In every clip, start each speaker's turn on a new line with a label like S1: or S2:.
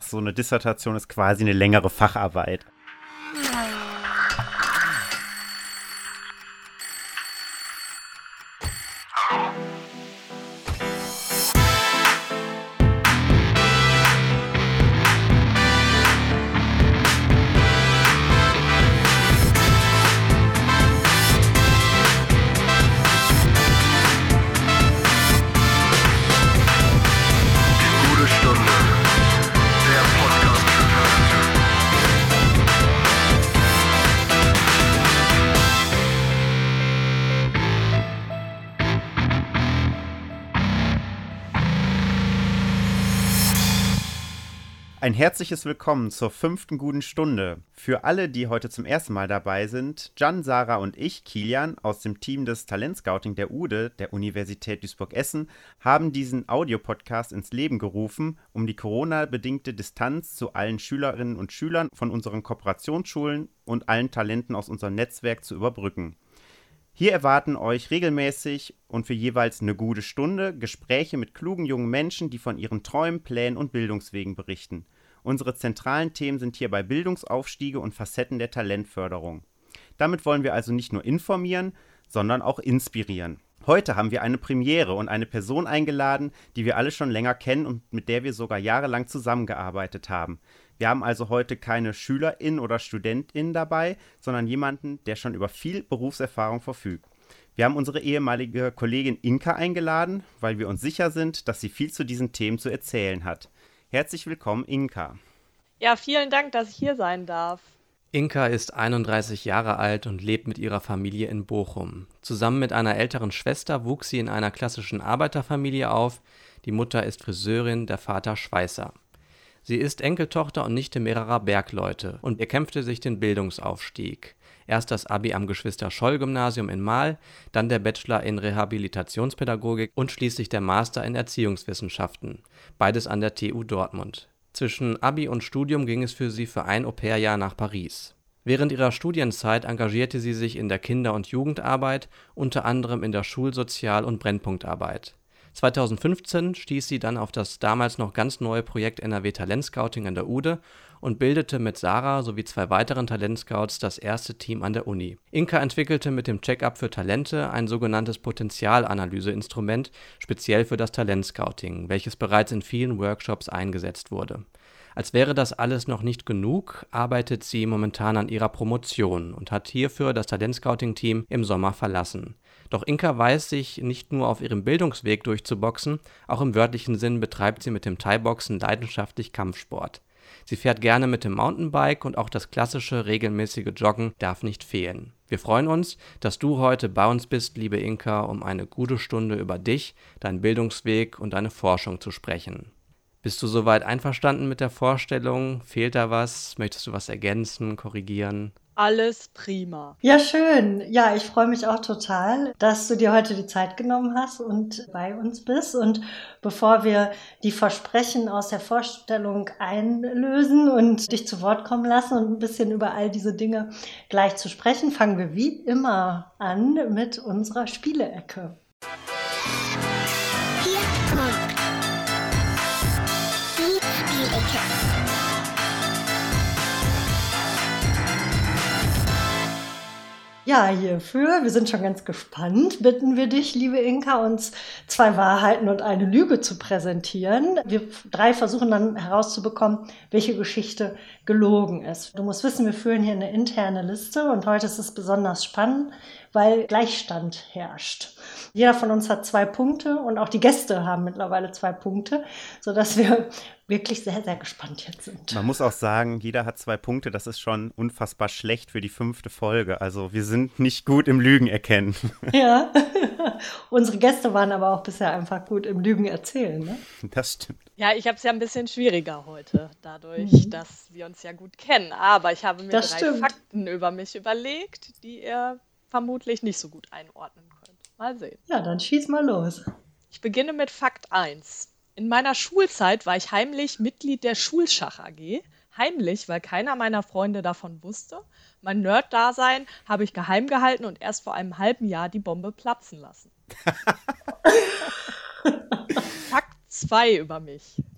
S1: so eine Dissertation ist quasi eine längere Facharbeit. Ein herzliches Willkommen zur 5. guten Stunde. Für alle, die heute zum ersten Mal dabei sind, Can, Sarah und ich, Kilian, aus dem Team des Talentscouting der UDE, der Universität Duisburg-Essen, haben diesen Audiopodcast ins Leben gerufen, um die Corona-bedingte Distanz zu allen Schülerinnen und Schülern von unseren Kooperationsschulen und allen Talenten aus unserem Netzwerk zu überbrücken. Hier erwarten euch regelmäßig und für jeweils eine gute Stunde Gespräche mit klugen jungen Menschen, die von ihren Träumen, Plänen und Bildungswegen berichten. Unsere zentralen Themen sind hierbei Bildungsaufstiege und Facetten der Talentförderung. Damit wollen wir also nicht nur informieren, sondern auch inspirieren. Heute haben wir eine Premiere und eine Person eingeladen, die wir alle schon länger kennen und mit der wir sogar jahrelang zusammengearbeitet haben. Wir haben also heute keine SchülerInnen oder StudentInnen dabei, sondern jemanden, der schon über viel Berufserfahrung verfügt. Wir haben unsere ehemalige Kollegin Inka eingeladen, weil wir uns sicher sind, dass sie viel zu diesen Themen zu erzählen hat. Herzlich willkommen, Inka.
S2: Ja, vielen Dank, dass ich hier sein darf.
S3: Inka ist 31 Jahre alt und lebt mit ihrer Familie in Bochum. Zusammen mit einer älteren Schwester wuchs sie in einer klassischen Arbeiterfamilie auf. Die Mutter ist Friseurin, der Vater Schweißer. Sie ist Enkeltochter und Nichte mehrerer Bergleute und erkämpfte sich den Bildungsaufstieg. Erst das Abi am Geschwister-Scholl-Gymnasium in Marl, dann der Bachelor in Rehabilitationspädagogik und schließlich der Master in Erziehungswissenschaften. Beides an der TU Dortmund. Zwischen Abi und Studium ging es für sie für ein Au-pair-Jahr nach Paris. Während ihrer Studienzeit engagierte sie sich in der Kinder- und Jugendarbeit, unter anderem in der Schulsozial- und Brennpunktarbeit. 2015 stieß sie dann auf das damals noch ganz neue Projekt NRW Talentscouting an der UDE und bildete mit Sarah sowie 2 weiteren Talentscouts das erste Team an der Uni. Inka entwickelte mit dem Check-up für Talente ein sogenanntes Potenzialanalyseinstrument speziell für das Talentscouting, welches bereits in vielen Workshops eingesetzt wurde. Als wäre das alles noch nicht genug, arbeitet sie momentan an ihrer Promotion und hat hierfür das Talentscouting-Team im Sommer verlassen. Doch Inka weiß sich nicht nur auf ihrem Bildungsweg durchzuboxen, auch im wörtlichen Sinn betreibt sie mit dem Thai-Boxen leidenschaftlich Kampfsport. Sie fährt gerne mit dem Mountainbike und auch das klassische, regelmäßige Joggen darf nicht fehlen. Wir freuen uns, dass du heute bei uns bist, liebe Inka, um eine gute Stunde über dich, deinen Bildungsweg und deine Forschung zu sprechen. Bist du soweit einverstanden mit der Vorstellung? Fehlt da was? Möchtest du was ergänzen, korrigieren?
S2: Alles prima.
S4: Ja, schön. Ja, ich freue mich auch total, dass du dir heute die Zeit genommen hast und bei uns bist. Und bevor wir die Versprechen aus der Vorstellung einlösen und dich zu Wort kommen lassen und ein bisschen über all diese Dinge gleich zu sprechen, fangen wir wie immer an mit unserer Spiele-Ecke.
S5: Hier kommt die Spielecke.
S4: Ja, hierfür, wir sind schon ganz gespannt, bitten wir dich, liebe Inka, uns 2 Wahrheiten und eine Lüge zu präsentieren. Wir 3 versuchen dann herauszubekommen, welche Geschichte gelogen ist. Du musst wissen, wir führen hier eine interne Liste und heute ist es besonders spannend, weil Gleichstand herrscht. Jeder von uns hat 2 Punkte und auch die Gäste haben mittlerweile 2 Punkte, sodass wir wirklich sehr, sehr gespannt jetzt sind.
S1: Man muss auch sagen, jeder hat 2 Punkte, das ist schon unfassbar schlecht für die 5. Folge. Also wir sind nicht gut im Lügen erkennen.
S4: Ja, unsere Gäste waren aber auch bisher einfach gut im Lügen erzählen, ne?
S1: Das stimmt.
S2: Ja, ich habe es ja ein bisschen schwieriger heute, dadurch, dass wir uns ja gut kennen. Aber ich habe mir 3 Fakten über mich überlegt, die ihr vermutlich nicht so gut einordnen könnt. Mal sehen.
S4: Ja, dann schieß mal los.
S2: Ich beginne mit Fakt 1. In meiner Schulzeit war ich heimlich Mitglied der Schulschach AG. Heimlich, weil keiner meiner Freunde davon wusste. Mein Nerd-Dasein habe ich geheim gehalten und erst vor einem halben Jahr die Bombe platzen lassen. Fakt 2 über mich.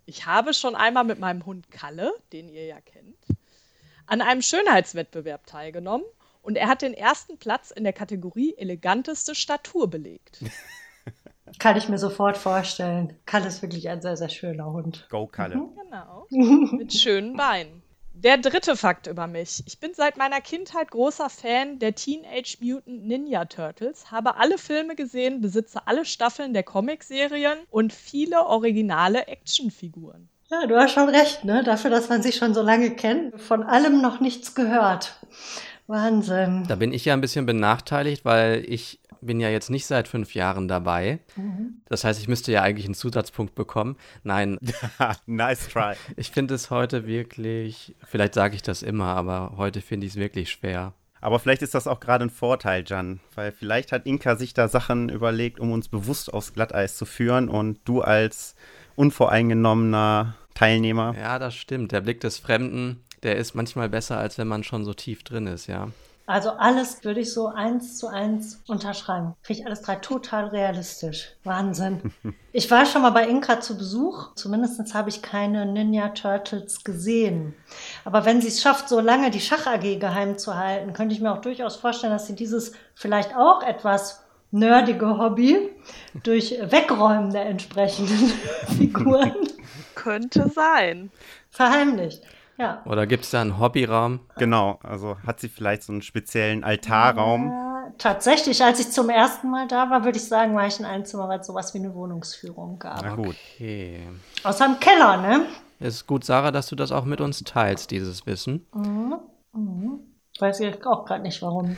S2: Ich habe schon einmal mit meinem Hund Kalle, den ihr ja kennt, an einem Schönheitswettbewerb teilgenommen und er hat den ersten Platz in der Kategorie eleganteste Statur belegt.
S4: Kann ich mir sofort vorstellen. Kalle ist wirklich ein sehr, sehr schöner Hund.
S1: Go, Kalle.
S2: Genau, mit schönen Beinen. Der dritte Fakt über mich. Ich bin seit meiner Kindheit großer Fan der Teenage Mutant Ninja Turtles, habe alle Filme gesehen, besitze alle Staffeln der Comicserien und viele originale Actionfiguren.
S4: Ja, du hast schon recht, ne? Dafür, dass man sich schon so lange kennt, von allem noch nichts gehört. Wahnsinn.
S3: Da bin ich ja ein bisschen benachteiligt, weil ich bin ja jetzt nicht seit 5 Jahren dabei. Das heißt, ich müsste ja eigentlich einen Zusatzpunkt bekommen. Nein,
S1: Nice try.
S3: ich finde es heute wirklich, vielleicht sage ich das immer, aber heute finde ich es wirklich schwer.
S1: Aber vielleicht ist das auch gerade ein Vorteil, Jan, weil vielleicht hat Inka sich da Sachen überlegt, um uns bewusst aufs Glatteis zu führen und du als unvoreingenommener Teilnehmer.
S3: Ja, das stimmt. Der Blick des Fremden, der ist manchmal besser, als wenn man schon so tief drin ist, ja.
S4: Also alles würde ich so 1:1 unterschreiben. Finde ich alles 3 total realistisch. Wahnsinn. Ich war schon mal bei Inka zu Besuch. Zumindest habe ich keine Ninja Turtles gesehen. Aber wenn sie es schafft, so lange die Schach AG geheim zu halten, könnte ich mir auch durchaus vorstellen, dass sie dieses vielleicht auch etwas nerdige Hobby durch Wegräumen der entsprechenden Figuren
S2: Könnte sein.
S4: verheimlicht. Ja.
S3: Oder gibt es da einen Hobbyraum?
S1: Genau, also hat sie vielleicht so einen speziellen Altarraum.
S4: Tatsächlich, als ich zum ersten Mal da war, würde ich sagen, war ich in einem Zimmer, weil es sowas wie eine Wohnungsführung gab.
S1: Na gut.
S3: Okay.
S4: Außer im Keller, ne?
S3: Ist gut, Sarah, dass du das auch mit uns teilst, dieses Wissen.
S4: Weiß ich auch gerade nicht, warum.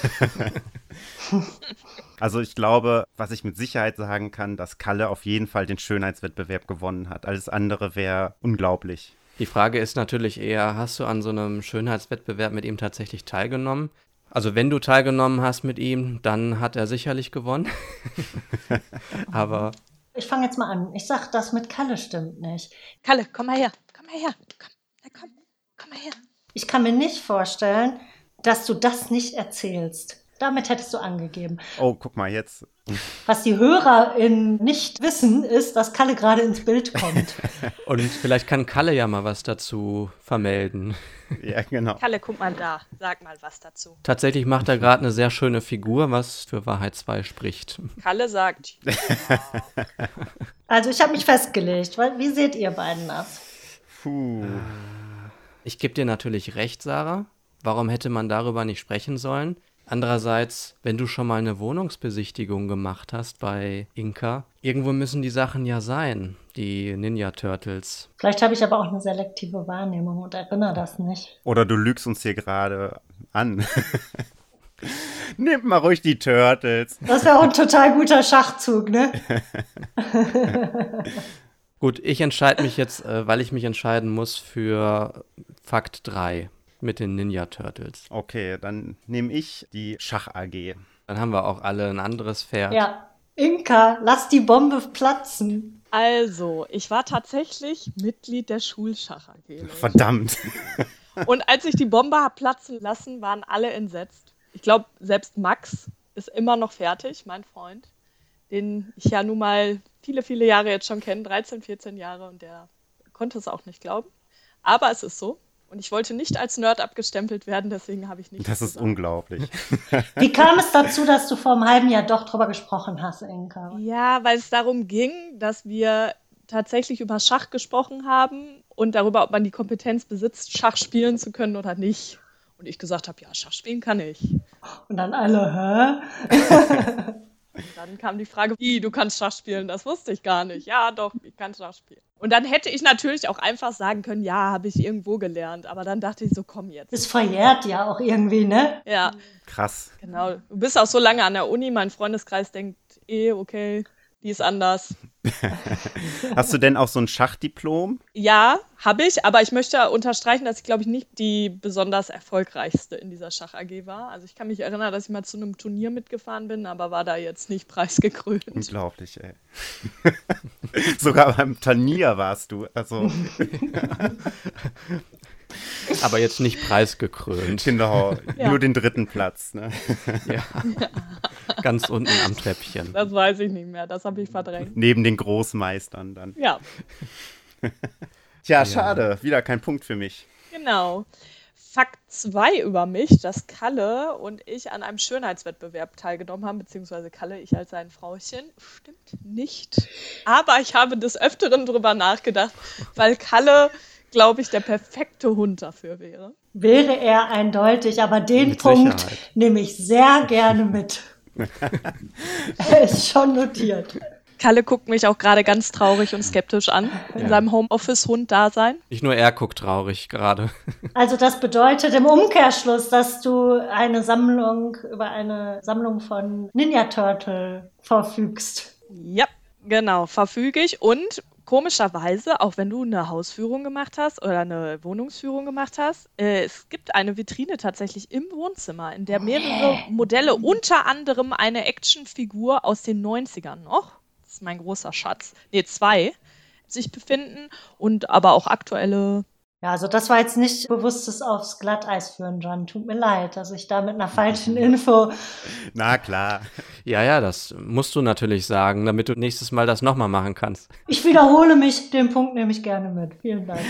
S1: Also ich glaube, was ich mit Sicherheit sagen kann, dass Kalle auf jeden Fall den Schönheitswettbewerb gewonnen hat. Alles andere wäre unglaublich.
S3: Die Frage ist natürlich eher, hast du an so einem Schönheitswettbewerb mit ihm tatsächlich teilgenommen? Also wenn du teilgenommen hast mit ihm, dann hat er sicherlich gewonnen. Aber
S4: Ich fange jetzt mal an. Ich sag, das mit Kalle stimmt nicht.
S2: Kalle, komm mal her. Komm mal her. Komm mal her.
S4: Ich kann mir nicht vorstellen, dass du das nicht erzählst. Damit hättest du angegeben.
S1: Oh, guck mal jetzt.
S4: Was die HörerInnen nicht wissen, ist, dass Kalle gerade ins Bild kommt.
S3: und vielleicht kann Kalle ja mal was dazu vermelden.
S1: Ja, genau.
S2: Kalle, guck mal da. Sag mal was dazu.
S3: Tatsächlich macht er gerade eine sehr schöne Figur, was für Wahrheit 2 spricht.
S2: Kalle sagt,
S4: Also ich habe mich festgelegt. Wie seht ihr beiden das?
S1: Puh.
S3: Ich gebe dir natürlich recht, Sarah. Warum hätte man darüber nicht sprechen sollen? Andererseits, wenn du schon mal eine Wohnungsbesichtigung gemacht hast bei Inka, irgendwo müssen die Sachen ja sein, die Ninja Turtles.
S4: Vielleicht habe ich aber auch eine selektive Wahrnehmung und erinnere das nicht.
S1: Oder du lügst uns hier gerade an. Nehmt mal ruhig die Turtles.
S4: Das wäre auch ein total guter Schachzug, ne?
S3: Gut, ich entscheide mich jetzt, weil ich mich entscheiden muss, für Fakt 3 mit den Ninja Turtles.
S1: Okay, dann nehme ich die Schach AG.
S3: Dann haben wir auch alle ein anderes Pferd.
S4: Ja. Inka, lass die Bombe platzen.
S2: also, ich war tatsächlich Mitglied der Schulschach AG. Leute.
S1: Verdammt.
S2: Und als ich die Bombe habe platzen lassen, waren alle entsetzt. Ich glaube, selbst Max ist immer noch fertig, mein Freund, den ich ja nun mal viele, viele Jahre jetzt schon kenne, 13, 14 Jahre, und der konnte es auch nicht glauben. Aber es ist so. Und ich wollte nicht als Nerd abgestempelt werden, deswegen habe ich nicht.
S1: Das ist unglaublich.
S4: Wie kam es dazu, dass du vor einem halben Jahr doch drüber gesprochen hast, Inka?
S2: Ja, weil es darum ging, dass wir tatsächlich über Schach gesprochen haben und darüber, ob man die Kompetenz besitzt, Schach spielen zu können oder nicht. Und ich gesagt habe, ja, Schach spielen kann ich.
S4: Und dann alle, hä?
S2: Dann kam die Frage, wie, du kannst Schach spielen? Das wusste ich gar nicht. Ja, doch, ich kann Schach spielen. Und dann hätte ich natürlich auch einfach sagen können, ja, habe ich irgendwo gelernt. Aber dann dachte ich so, komm jetzt.
S4: Es verjährt ja auch irgendwie, ne?
S2: Ja,
S1: Krass.
S2: genau. Du bist auch so lange an der Uni, mein Freundeskreis denkt, okay, die ist anders.
S1: Hast du denn auch so ein Schachdiplom?
S2: Ja, habe ich, aber ich möchte unterstreichen, dass ich, glaube ich, nicht die besonders erfolgreichste in dieser Schach AG war. Also ich kann mich erinnern, dass ich mal zu einem Turnier mitgefahren bin, aber war da jetzt nicht preisgekrönt.
S1: Unglaublich, ey. Sogar beim Turnier warst du. Also,
S3: Aber jetzt nicht preisgekrönt.
S1: genau,
S2: Ja.
S1: nur den 3. Platz. Ne?
S3: Ja. Ganz unten am Treppchen.
S2: Das weiß ich nicht mehr, das habe ich verdrängt.
S1: Neben den Großmeistern dann.
S2: Ja,
S1: Tja,
S3: Ja.
S1: schade. Wieder kein Punkt für mich.
S2: Genau. Fakt 2 über mich, dass Kalle und ich an einem Schönheitswettbewerb teilgenommen haben, beziehungsweise Kalle, ich als sein Frauchen. Stimmt nicht. Aber ich habe des Öfteren drüber nachgedacht, weil Kalle, glaube ich, der perfekte Hund dafür wäre.
S4: Wäre er eindeutig, aber den
S3: Mit
S4: Punkt
S3: Sicherheit.
S4: nehme ich sehr gerne mit. Er ist schon notiert.
S2: Kalle guckt mich auch gerade ganz traurig und skeptisch an in seinem Homeoffice-Hund-Dasein.
S3: Nicht nur er guckt traurig gerade.
S4: Also das bedeutet im Umkehrschluss, dass du über eine Sammlung von Ninja Turtle verfügst.
S2: Ja, genau, verfüge ich. Und komischerweise, auch wenn du eine Hausführung gemacht hast oder eine Wohnungsführung gemacht hast, es gibt eine Vitrine tatsächlich im Wohnzimmer, in der mehrere Modelle, unter anderem eine Actionfigur aus den 90ern noch, das ist mein großer Schatz, 2, sich befinden und aber auch aktuelle.
S4: Ja, also das war jetzt nicht bewusstes aufs Glatteis führen, John. Tut mir leid, dass ich da mit einer falschen Info.
S1: Na klar.
S3: Ja, das musst du natürlich sagen, damit du nächstes Mal das nochmal machen kannst.
S4: Ich wiederhole mich, den Punkt nehme ich gerne mit. Vielen Dank.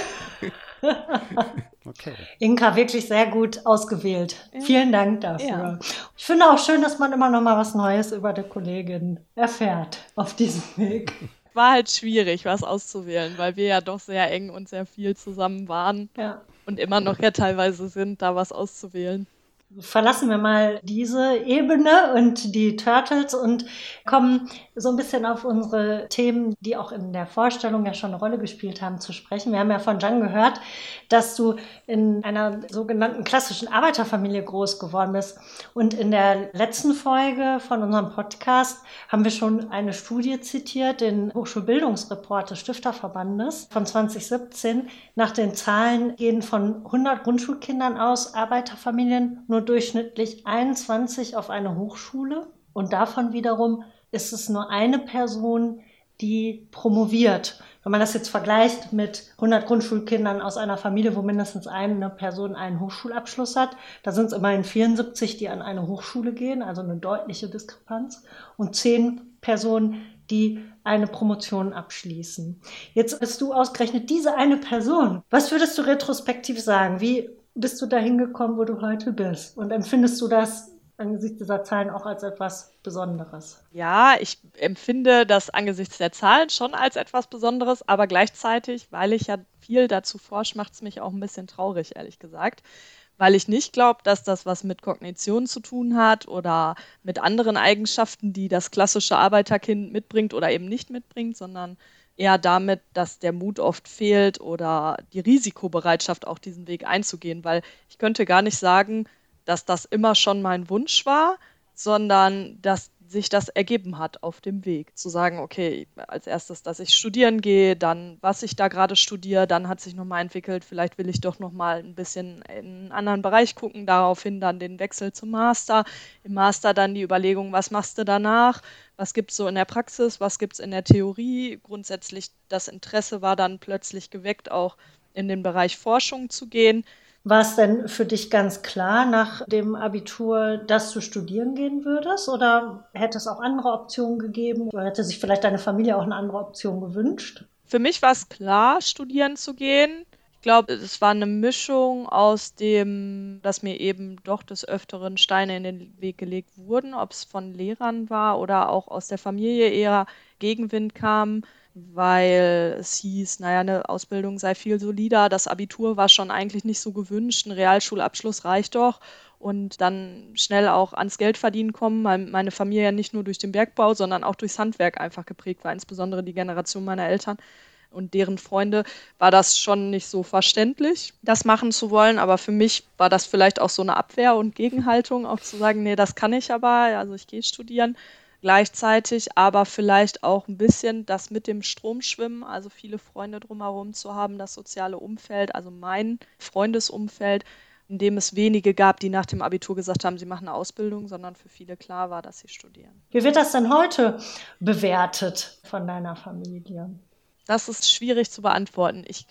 S1: Okay.
S4: Inka, wirklich sehr gut ausgewählt. Vielen Dank dafür.
S2: Ja.
S4: Ich finde auch schön, dass man immer noch mal was Neues über die Kollegin erfährt auf diesem Weg.
S2: War halt schwierig, was auszuwählen, weil wir ja doch sehr eng und sehr viel zusammen waren
S4: Ja.
S2: und immer noch ja teilweise sind, da was auszuwählen.
S4: Verlassen wir mal diese Ebene und die Turtles und kommen so ein bisschen auf unsere Themen, die auch in der Vorstellung ja schon eine Rolle gespielt haben, zu sprechen. Wir haben ja von Can gehört, dass du in einer sogenannten klassischen Arbeiterfamilie groß geworden bist. Und in der letzten Folge von unserem Podcast haben wir schon eine Studie zitiert, den Hochschulbildungsreport des Stifterverbandes von 2017. Nach den Zahlen gehen von 100 Grundschulkindern aus Arbeiterfamilien nur durchschnittlich 21 auf eine Hochschule. Und davon wiederum ist es nur eine Person, die promoviert. Wenn man das jetzt vergleicht mit 100 Grundschulkindern aus einer Familie, wo mindestens eine Person einen Hochschulabschluss hat, da sind es immerhin 74, die an eine Hochschule gehen, also eine deutliche Diskrepanz, und 10 Personen, die eine Promotion abschließen. Jetzt bist du ausgerechnet diese eine Person. Was würdest du retrospektiv sagen? Wie bist du dahin gekommen, wo du heute bist? Und empfindest du das angesichts dieser Zahlen auch als etwas Besonderes?
S2: Ja, ich empfinde das angesichts der Zahlen schon als etwas Besonderes, aber gleichzeitig, weil ich ja viel dazu forsche, macht es mich auch ein bisschen traurig, ehrlich gesagt. Weil ich nicht glaube, dass das was mit Kognition zu tun hat oder mit anderen Eigenschaften, die das klassische Arbeiterkind mitbringt oder eben nicht mitbringt, sondern eher damit, dass der Mut oft fehlt oder die Risikobereitschaft, auch diesen Weg einzugehen. Weil ich könnte gar nicht sagen, dass das immer schon mein Wunsch war, sondern dass sich das ergeben hat auf dem Weg. Zu sagen, okay, als erstes, dass ich studieren gehe, dann, was ich da gerade studiere, dann hat sich nochmal entwickelt, vielleicht will ich doch nochmal ein bisschen in einen anderen Bereich gucken, daraufhin dann den Wechsel zum Master. Im Master dann die Überlegung, was machst du danach? Was gibt es so in der Praxis? Was gibt es in der Theorie? Grundsätzlich das Interesse war dann plötzlich geweckt, auch in den Bereich Forschung zu gehen.
S4: War es denn für dich ganz klar nach dem Abitur, dass du studieren gehen würdest? Oder hätte es auch andere Optionen gegeben? Oder hätte sich vielleicht deine Familie auch eine andere Option gewünscht?
S2: Für mich war es klar, studieren zu gehen. Ich glaube, es war eine Mischung aus dem, dass mir eben doch des Öfteren Steine in den Weg gelegt wurden, ob es von Lehrern war oder auch aus der Familie eher Gegenwind kam, weil es hieß, naja, eine Ausbildung sei viel solider, das Abitur war schon eigentlich nicht so gewünscht, ein Realschulabschluss reicht doch und dann schnell auch ans Geldverdienen kommen, weil meine Familie ja nicht nur durch den Bergbau, sondern auch durchs Handwerk einfach geprägt war, insbesondere die Generation meiner Eltern und deren Freunde, war das schon nicht so verständlich, das machen zu wollen, aber für mich war das vielleicht auch so eine Abwehr und Gegenhaltung, auch zu sagen, nee, das kann ich aber, also ich gehe studieren. Gleichzeitig aber vielleicht auch ein bisschen das mit dem Strom schwimmen, also viele Freunde drumherum zu haben, das soziale Umfeld, also mein Freundesumfeld, in dem es wenige gab, die nach dem Abitur gesagt haben, sie machen eine Ausbildung, sondern für viele klar war, dass sie studieren.
S4: Wie wird das denn heute bewertet von deiner Familie?
S2: Das ist schwierig zu beantworten. Ich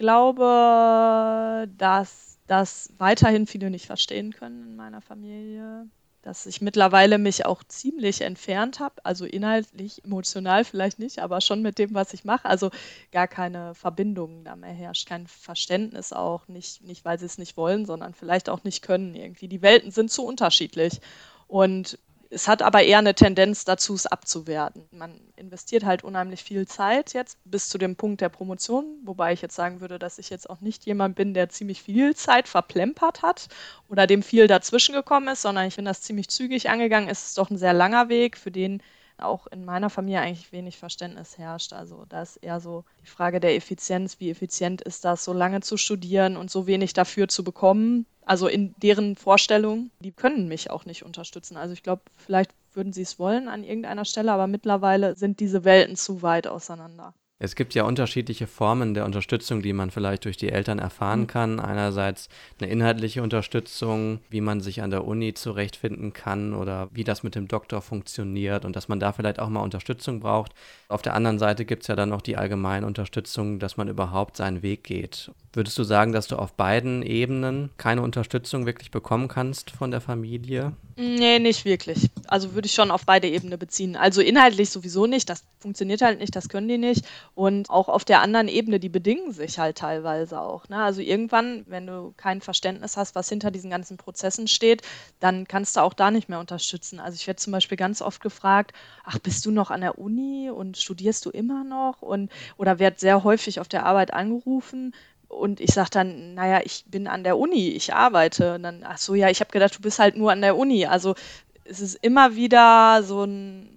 S2: glaube, dass das weiterhin viele nicht verstehen können in meiner Familie, dass ich mittlerweile mich auch ziemlich entfernt habe, also inhaltlich, emotional vielleicht nicht, aber schon mit dem, was ich mache. Also gar keine Verbindung da mehr herrscht, kein Verständnis auch, nicht, weil sie es nicht wollen, sondern vielleicht auch nicht können irgendwie. Die Welten sind zu unterschiedlich und es hat aber eher eine Tendenz dazu, es abzuwerten. Man investiert halt unheimlich viel Zeit jetzt bis zu dem Punkt der Promotion, wobei ich jetzt sagen würde, dass ich jetzt auch nicht jemand bin, der ziemlich viel Zeit verplempert hat oder dem viel dazwischen gekommen ist, sondern ich bin das ziemlich zügig angegangen. Es ist doch ein sehr langer Weg, für den auch in meiner Familie eigentlich wenig Verständnis herrscht. Also da ist eher so die Frage der Effizienz. Wie effizient ist das, so lange zu studieren und so wenig dafür zu bekommen? Also in deren Vorstellung, die können mich auch nicht unterstützen. Also ich glaube, vielleicht würden sie es wollen an irgendeiner Stelle, aber mittlerweile sind diese Welten zu weit auseinander.
S3: Es gibt ja unterschiedliche Formen der Unterstützung, die man vielleicht durch die Eltern erfahren kann. Einerseits eine inhaltliche Unterstützung, wie man sich an der Uni zurechtfinden kann oder wie das mit dem Doktor funktioniert und dass man da vielleicht auch mal Unterstützung braucht. Auf der anderen Seite gibt es ja dann noch die allgemeine Unterstützung, dass man überhaupt seinen Weg geht. Würdest du sagen, dass du auf beiden Ebenen keine Unterstützung wirklich bekommen kannst von der Familie?
S2: Nee, nicht wirklich. Also würde ich schon auf beide Ebenen beziehen. Also inhaltlich sowieso nicht, das funktioniert halt nicht, das können die nicht. Und auch auf der anderen Ebene, die bedingen sich halt teilweise auch. Ne? Also irgendwann, wenn du kein Verständnis hast, was hinter diesen ganzen Prozessen steht, dann kannst du auch da nicht mehr unterstützen. Also ich werde zum Beispiel ganz oft gefragt, ach, bist du noch an der Uni und studierst du immer noch? Oder werde sehr häufig auf der Arbeit angerufen. Und ich sage dann, naja, ich bin an der Uni, ich arbeite. Und dann, ach so, ja, ich habe gedacht, du bist halt nur an der Uni. Also es ist immer wieder so ein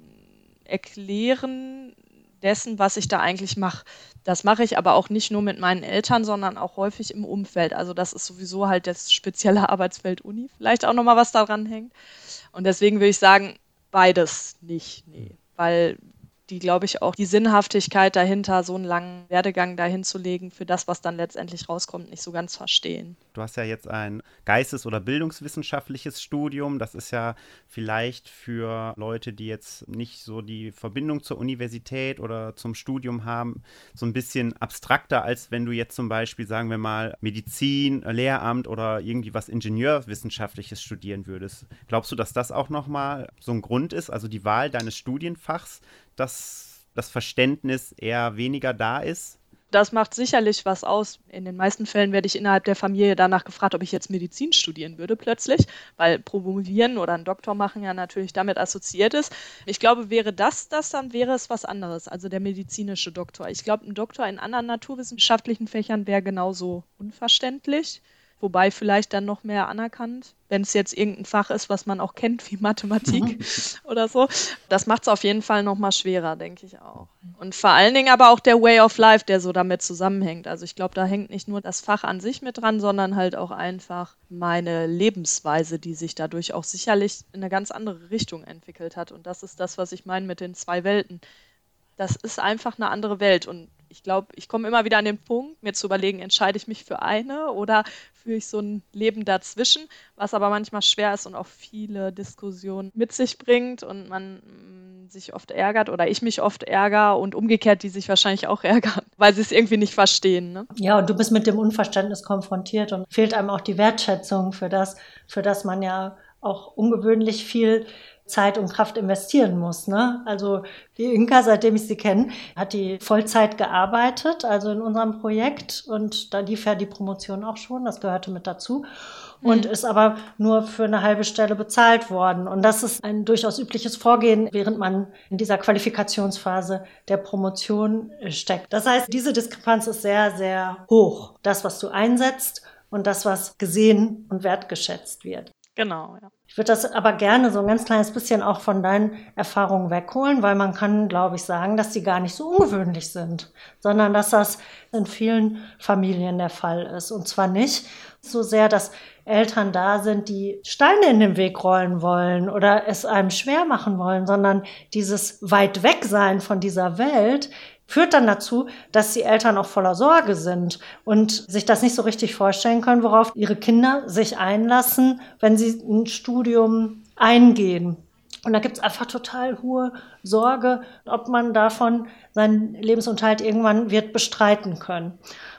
S2: Erklären dessen, was ich da eigentlich mache. Das mache ich aber auch nicht nur mit meinen Eltern, sondern auch häufig im Umfeld. Also das ist sowieso halt das spezielle Arbeitsfeld Uni, vielleicht auch nochmal was daran hängt. Und deswegen würde ich sagen, beides nicht, nee. Weil die, glaube ich, auch die Sinnhaftigkeit dahinter, so einen langen Werdegang dahin zu legen, für das, was dann letztendlich rauskommt, nicht so ganz verstehen.
S1: Du hast ja jetzt ein geistes- oder bildungswissenschaftliches Studium. Das ist ja vielleicht für Leute, die jetzt nicht so die Verbindung zur Universität oder zum Studium haben, so ein bisschen abstrakter, als wenn du jetzt zum Beispiel, sagen wir mal, Medizin, Lehramt oder irgendwie was Ingenieurwissenschaftliches studieren würdest. Glaubst du, dass das auch nochmal so ein Grund ist, also die Wahl deines Studienfachs, dass das Verständnis eher weniger da ist?
S2: Das macht sicherlich was aus. In den meisten Fällen werde ich innerhalb der Familie danach gefragt, ob ich jetzt Medizin studieren würde plötzlich, weil promovieren oder einen Doktor machen ja natürlich damit assoziiert ist. Ich glaube, wäre das, dann wäre es was anderes, also der medizinische Doktor. Ich glaube, ein Doktor in anderen naturwissenschaftlichen Fächern wäre genauso unverständlich. Wobei vielleicht dann noch mehr anerkannt, wenn es jetzt irgendein Fach ist, was man auch kennt, wie Mathematik oder so. Das macht es auf jeden Fall noch mal schwerer, denke ich auch. Und vor allen Dingen aber auch der Way of Life, der so damit zusammenhängt. Also ich glaube, da hängt nicht nur das Fach an sich mit dran, sondern halt auch einfach meine Lebensweise, die sich dadurch auch sicherlich in eine ganz andere Richtung entwickelt hat. Und das ist das, was ich meine mit den zwei Welten. Das ist einfach eine andere Welt und ich glaube, ich komme immer wieder an den Punkt, mir zu überlegen, entscheide ich mich für eine oder führe ich so ein Leben dazwischen, was aber manchmal schwer ist und auch viele Diskussionen mit sich bringt und man sich oft ärgert oder ich mich oft ärgere und umgekehrt, die sich wahrscheinlich auch ärgern, weil sie es irgendwie nicht verstehen. Ne?
S4: Ja, und du bist mit dem Unverständnis konfrontiert und fehlt einem auch die Wertschätzung für das man ja auch ungewöhnlich viel Zeit und Kraft investieren muss. Ne? Also die Inka, seitdem ich sie kenne, hat die Vollzeit gearbeitet, also in unserem Projekt. Und da lief ja die Promotion auch schon, das gehörte mit dazu. Und ist aber nur für eine halbe Stelle bezahlt worden. Und das ist ein durchaus übliches Vorgehen, während man in dieser Qualifikationsphase der Promotion steckt. Das heißt, diese Diskrepanz ist sehr, sehr hoch. Das, was du einsetzt und das, was gesehen und wertgeschätzt wird.
S2: Genau, ja.
S4: Ich würde das aber gerne so ein ganz kleines bisschen auch von deinen Erfahrungen wegholen, weil man kann, glaube ich, sagen, dass die gar nicht so ungewöhnlich sind, sondern dass das in vielen Familien der Fall ist. Und zwar nicht so sehr, dass Eltern da sind, die Steine in den Weg rollen wollen oder es einem schwer machen wollen, sondern dieses weit weg sein von dieser Welt führt dann dazu, dass die Eltern auch voller Sorge sind und sich das nicht so richtig vorstellen können, worauf ihre Kinder sich einlassen, wenn sie ein Studium eingehen. Und da gibt es einfach total hohe Sorge, ob man davon seinen Lebensunterhalt irgendwann wird bestreiten können.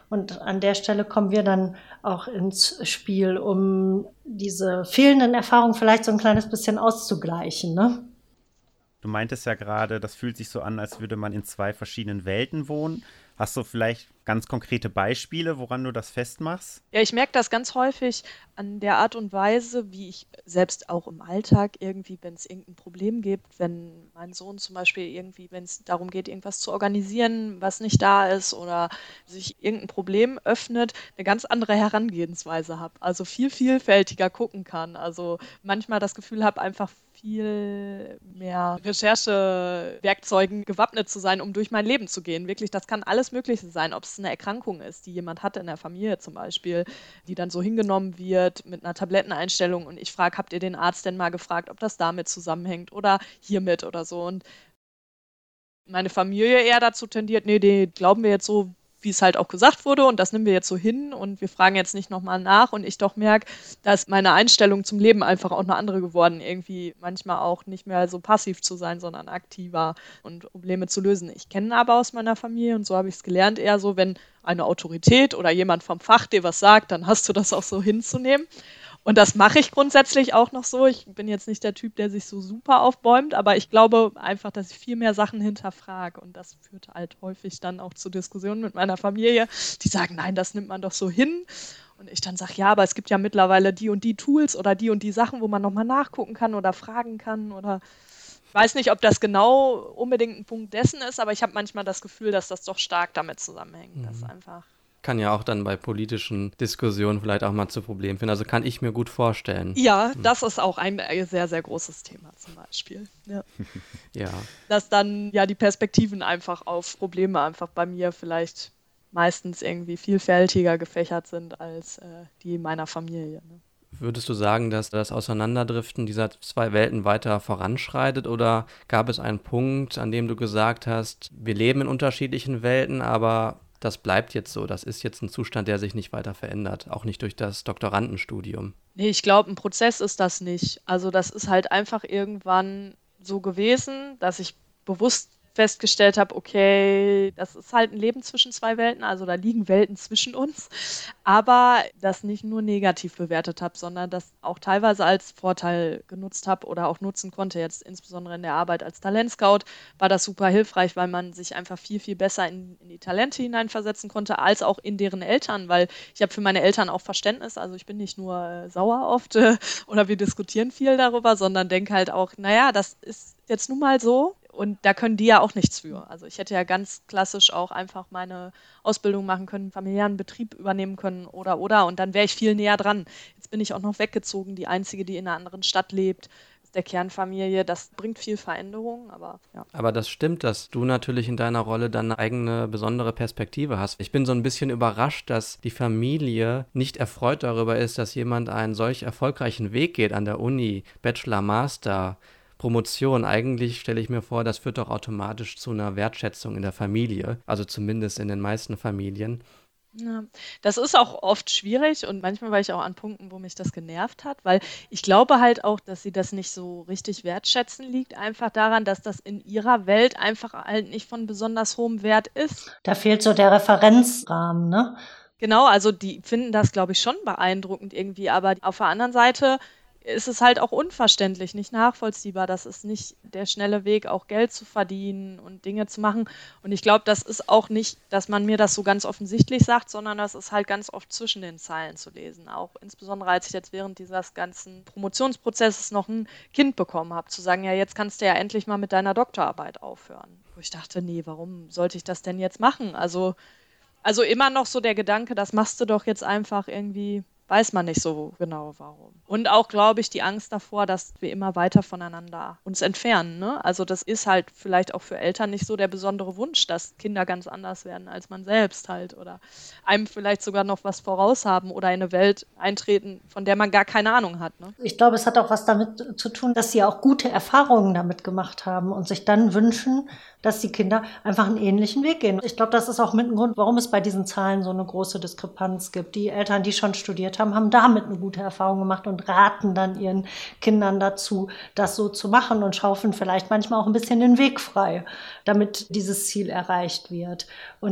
S4: Und an der Stelle kommen wir dann auch ins Spiel, um diese fehlenden Erfahrungen vielleicht so ein kleines bisschen auszugleichen, ne?
S1: Du meintest ja gerade, das fühlt sich so an, als würde man in 2 verschiedenen Welten wohnen. Hast du vielleicht ganz konkrete Beispiele, woran du das festmachst?
S2: Ja, ich merke das ganz häufig an der Art und Weise, wie ich selbst auch im Alltag irgendwie, wenn es irgendein Problem gibt, wenn mein Sohn zum Beispiel irgendwie, wenn es darum geht, irgendwas zu organisieren, was nicht da ist oder sich irgendein Problem öffnet, eine ganz andere Herangehensweise habe. Also viel vielfältiger gucken kann. Also manchmal das Gefühl habe, einfach viel mehr Recherchewerkzeugen gewappnet zu sein, um durch mein Leben zu gehen. Wirklich, das kann alles Mögliche sein, ob es eine Erkrankung ist, die jemand hat in der Familie zum Beispiel, die dann so hingenommen wird mit einer Tabletteneinstellung und ich frage, habt ihr den Arzt denn mal gefragt, ob das damit zusammenhängt oder hiermit oder so. Und meine Familie eher dazu tendiert, nee, glauben wir jetzt so, wie es halt auch gesagt wurde und das nehmen wir jetzt so hin und wir fragen jetzt nicht nochmal nach und ich doch merke, dass meine Einstellung zum Leben einfach auch eine andere geworden, irgendwie manchmal auch nicht mehr so passiv zu sein, sondern aktiver und Probleme zu lösen. Ich kenne aber aus meiner Familie und so habe ich es gelernt, eher so, wenn eine Autorität oder jemand vom Fach dir was sagt, dann hast du das auch so hinzunehmen. Und das mache ich grundsätzlich auch noch so. Ich bin jetzt nicht der Typ, der sich so super aufbäumt, aber ich glaube einfach, dass ich viel mehr Sachen hinterfrage. Und das führt halt häufig dann auch zu Diskussionen mit meiner Familie, die sagen, nein, das nimmt man doch so hin. Und ich dann sage, ja, aber es gibt ja mittlerweile die und die Tools oder die und die Sachen, wo man nochmal nachgucken kann oder fragen kann oder ich weiß nicht, ob das genau unbedingt ein Punkt dessen ist, aber ich habe manchmal das Gefühl, dass das doch stark damit zusammenhängt. Das einfach
S3: Kann ja auch dann bei politischen Diskussionen vielleicht auch mal zu Problemen führen. Also kann ich mir gut vorstellen.
S2: ja, das ist auch ein sehr, sehr großes Thema zum Beispiel. Ja.
S3: Ja.
S2: Dass dann ja die Perspektiven einfach auf Probleme einfach bei mir vielleicht meistens irgendwie vielfältiger gefächert sind als die meiner Familie. Ne?
S3: Würdest du sagen, dass das Auseinanderdriften dieser 2 Welten weiter voranschreitet oder gab es einen Punkt, an dem du gesagt hast, wir leben in unterschiedlichen Welten, aber das bleibt jetzt so, das ist jetzt ein Zustand, der sich nicht weiter verändert, auch nicht durch das Doktorandenstudium?
S2: Nee, ich glaube, ein Prozess ist das nicht. Also das ist halt einfach irgendwann so gewesen, dass ich bewusst festgestellt habe, okay, das ist halt ein Leben zwischen 2 Welten, also da liegen Welten zwischen uns, aber das nicht nur negativ bewertet habe, sondern das auch teilweise als Vorteil genutzt habe oder auch nutzen konnte. Jetzt insbesondere in der Arbeit als Talentscout war das super hilfreich, weil man sich einfach viel, viel besser in die Talente hineinversetzen konnte, als auch in deren Eltern, weil ich habe für meine Eltern auch Verständnis, also ich bin nicht nur sauer oft oder wir diskutieren viel darüber, sondern denke halt auch, naja, das ist jetzt nun mal so. Und da können die ja auch nichts für. Also ich hätte ja ganz klassisch auch einfach meine Ausbildung machen können, familiären Betrieb übernehmen können oder. Und dann wäre ich viel näher dran. Jetzt bin ich auch noch weggezogen, die Einzige, die in einer anderen Stadt lebt, ist der Kernfamilie. Das bringt viel Veränderung, aber ja.
S3: Aber das stimmt, dass du natürlich in deiner Rolle dann eine eigene besondere Perspektive hast. Ich bin so ein bisschen überrascht, dass die Familie nicht erfreut darüber ist, dass jemand einen solch erfolgreichen Weg geht an der Uni, Bachelor, Master, Promotion. Eigentlich stelle ich mir vor, das führt doch automatisch zu einer Wertschätzung in der Familie, also zumindest in den meisten Familien.
S2: Ja, das ist auch oft schwierig und manchmal war ich auch an Punkten, wo mich das genervt hat, weil ich glaube halt auch, dass sie das nicht so richtig wertschätzen, liegt einfach daran, dass das in ihrer Welt einfach halt nicht von besonders hohem Wert ist.
S4: Da fehlt so der Referenzrahmen, ne?
S2: Genau, also die finden das, glaube ich, schon beeindruckend irgendwie, aber auf der anderen Seite ist es halt auch unverständlich, nicht nachvollziehbar. Das ist nicht der schnelle Weg, auch Geld zu verdienen und Dinge zu machen. Und ich glaube, das ist auch nicht, dass man mir das so ganz offensichtlich sagt, sondern das ist halt ganz oft zwischen den Zeilen zu lesen. Auch insbesondere, als ich jetzt während dieses ganzen Promotionsprozesses noch ein Kind bekommen habe, zu sagen, ja, jetzt kannst du ja endlich mal mit deiner Doktorarbeit aufhören. Wo ich dachte, nee, warum sollte ich das denn jetzt machen? Also immer noch so der Gedanke, das machst du doch jetzt einfach irgendwie, weiß man nicht so genau warum. Und auch, glaube ich, die Angst davor, dass wir immer weiter voneinander uns entfernen. Ne? Also das ist halt vielleicht auch für Eltern nicht so der besondere Wunsch, dass Kinder ganz anders werden als man selbst halt oder einem vielleicht sogar noch was voraus haben oder in eine Welt eintreten, von der man gar keine Ahnung hat. Ne?
S4: Ich glaube, es hat auch was damit zu tun, dass sie auch gute Erfahrungen damit gemacht haben und sich dann wünschen, dass die Kinder einfach einen ähnlichen Weg gehen. Ich glaube, das ist auch mit ein Grund, warum es bei diesen Zahlen so eine große Diskrepanz gibt. Die Eltern, die schon studiert haben damit eine gute Erfahrung gemacht und raten dann ihren Kindern dazu, das so zu machen und schaufeln vielleicht manchmal auch ein bisschen den Weg frei, damit dieses Ziel erreicht wird. Und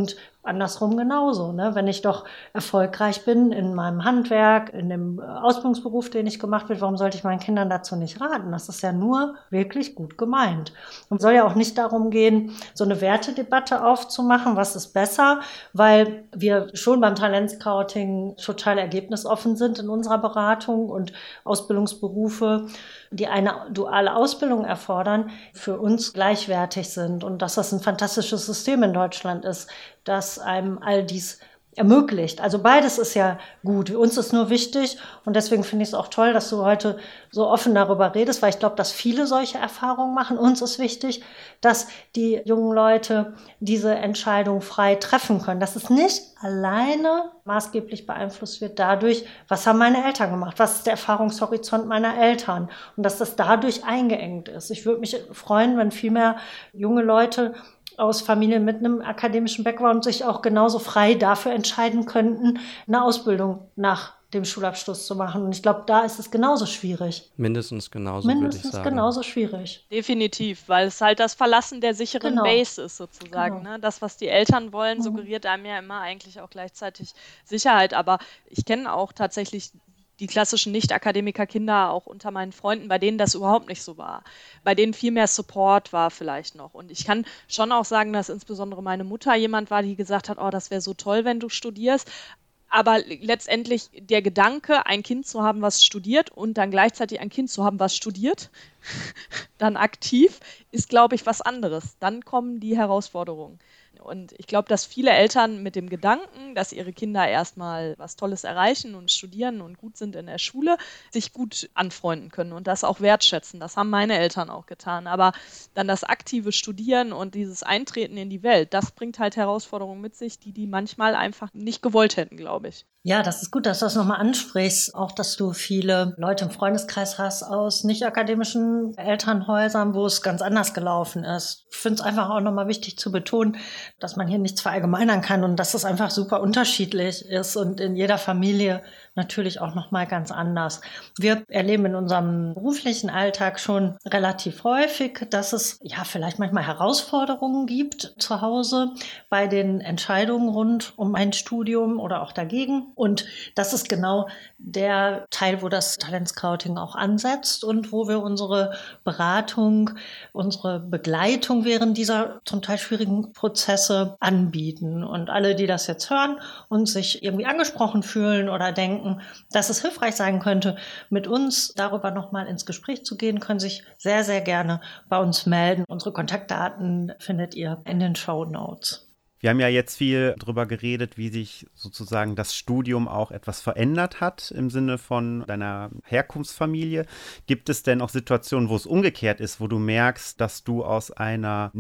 S4: andersrum genauso, ne? Wenn ich doch erfolgreich bin in meinem Handwerk, in dem Ausbildungsberuf, den ich gemacht habe, warum sollte ich meinen Kindern dazu nicht raten? Das ist ja nur wirklich gut gemeint. Und soll ja auch nicht darum gehen, so eine Wertedebatte aufzumachen, was ist besser, weil wir schon beim Talentscouting total ergebnisoffen sind in unserer Beratung und Ausbildungsberufe, die eine duale Ausbildung erfordern, für uns gleichwertig sind und dass das ein fantastisches System in Deutschland ist, das einem all dies ermöglicht. Also beides ist ja gut. Uns ist nur wichtig und deswegen finde ich es auch toll, dass du heute so offen darüber redest, weil ich glaube, dass viele solche Erfahrungen machen. Uns ist wichtig, dass die jungen Leute diese Entscheidung frei treffen können, dass es nicht alleine maßgeblich beeinflusst wird dadurch, was haben meine Eltern gemacht, was ist der Erfahrungshorizont meiner Eltern und dass das dadurch eingeengt ist. Ich würde mich freuen, wenn viel mehr junge Leute aus Familien mit einem akademischen Background sich auch genauso frei dafür entscheiden könnten, eine Ausbildung nach dem Schulabschluss zu machen. Und ich glaube, da ist es genauso schwierig.
S3: Mindestens genauso, würde ich
S4: Mindestens
S3: sagen.
S4: genauso schwierig.
S2: Definitiv, weil es halt das Verlassen der sicheren
S4: Genau.
S2: Base ist sozusagen.
S4: Genau.
S2: Ne? Das, was die Eltern wollen, suggeriert einem ja immer eigentlich auch gleichzeitig Sicherheit. Aber ich kenne auch tatsächlich die klassischen Nicht-Akademiker-Kinder auch unter meinen Freunden, bei denen das überhaupt nicht so war. Bei denen viel mehr Support war vielleicht noch. Und ich kann schon auch sagen, dass insbesondere meine Mutter jemand war, die gesagt hat, oh, das wäre so toll, wenn du studierst. Aber letztendlich der Gedanke, ein Kind zu haben, was studiert und dann gleichzeitig ein Kind zu haben, was studiert, dann aktiv, ist, glaube ich, was anderes. Dann kommen die Herausforderungen. Und ich glaube, dass viele Eltern mit dem Gedanken, dass ihre Kinder erstmal was Tolles erreichen und studieren und gut sind in der Schule, sich gut anfreunden können und das auch wertschätzen. Das haben meine Eltern auch getan. Aber dann das aktive Studieren und dieses Eintreten in die Welt, das bringt halt Herausforderungen mit sich, die manchmal einfach nicht gewollt hätten, glaube ich.
S4: Ja, das ist gut, dass du das nochmal ansprichst. Auch, dass du viele Leute im Freundeskreis hast aus nicht-akademischen Elternhäusern, wo es ganz anders gelaufen ist. Ich finde es einfach auch nochmal wichtig zu betonen, dass man hier nichts verallgemeinern kann und dass es einfach super unterschiedlich ist und in jeder Familie natürlich auch nochmal ganz anders. Wir erleben in unserem beruflichen Alltag schon relativ häufig, dass es ja vielleicht manchmal Herausforderungen gibt zu Hause bei den Entscheidungen rund um ein Studium oder auch dagegen. Und das ist genau der Teil, wo das Talentscouting auch ansetzt und wo wir unsere Beratung, unsere Begleitung während dieser zum Teil schwierigen Prozesse anbieten. Und alle, die das jetzt hören und sich irgendwie angesprochen fühlen oder denken, dass es hilfreich sein könnte, mit uns darüber nochmal ins Gespräch zu gehen, können sich sehr, sehr gerne bei uns melden. Unsere Kontaktdaten findet ihr in den Shownotes.
S1: Wir haben ja jetzt viel darüber geredet, wie sich sozusagen das Studium auch etwas verändert hat im Sinne von deiner Herkunftsfamilie. Gibt es denn auch Situationen, wo es umgekehrt ist, wo du merkst, dass du aus einer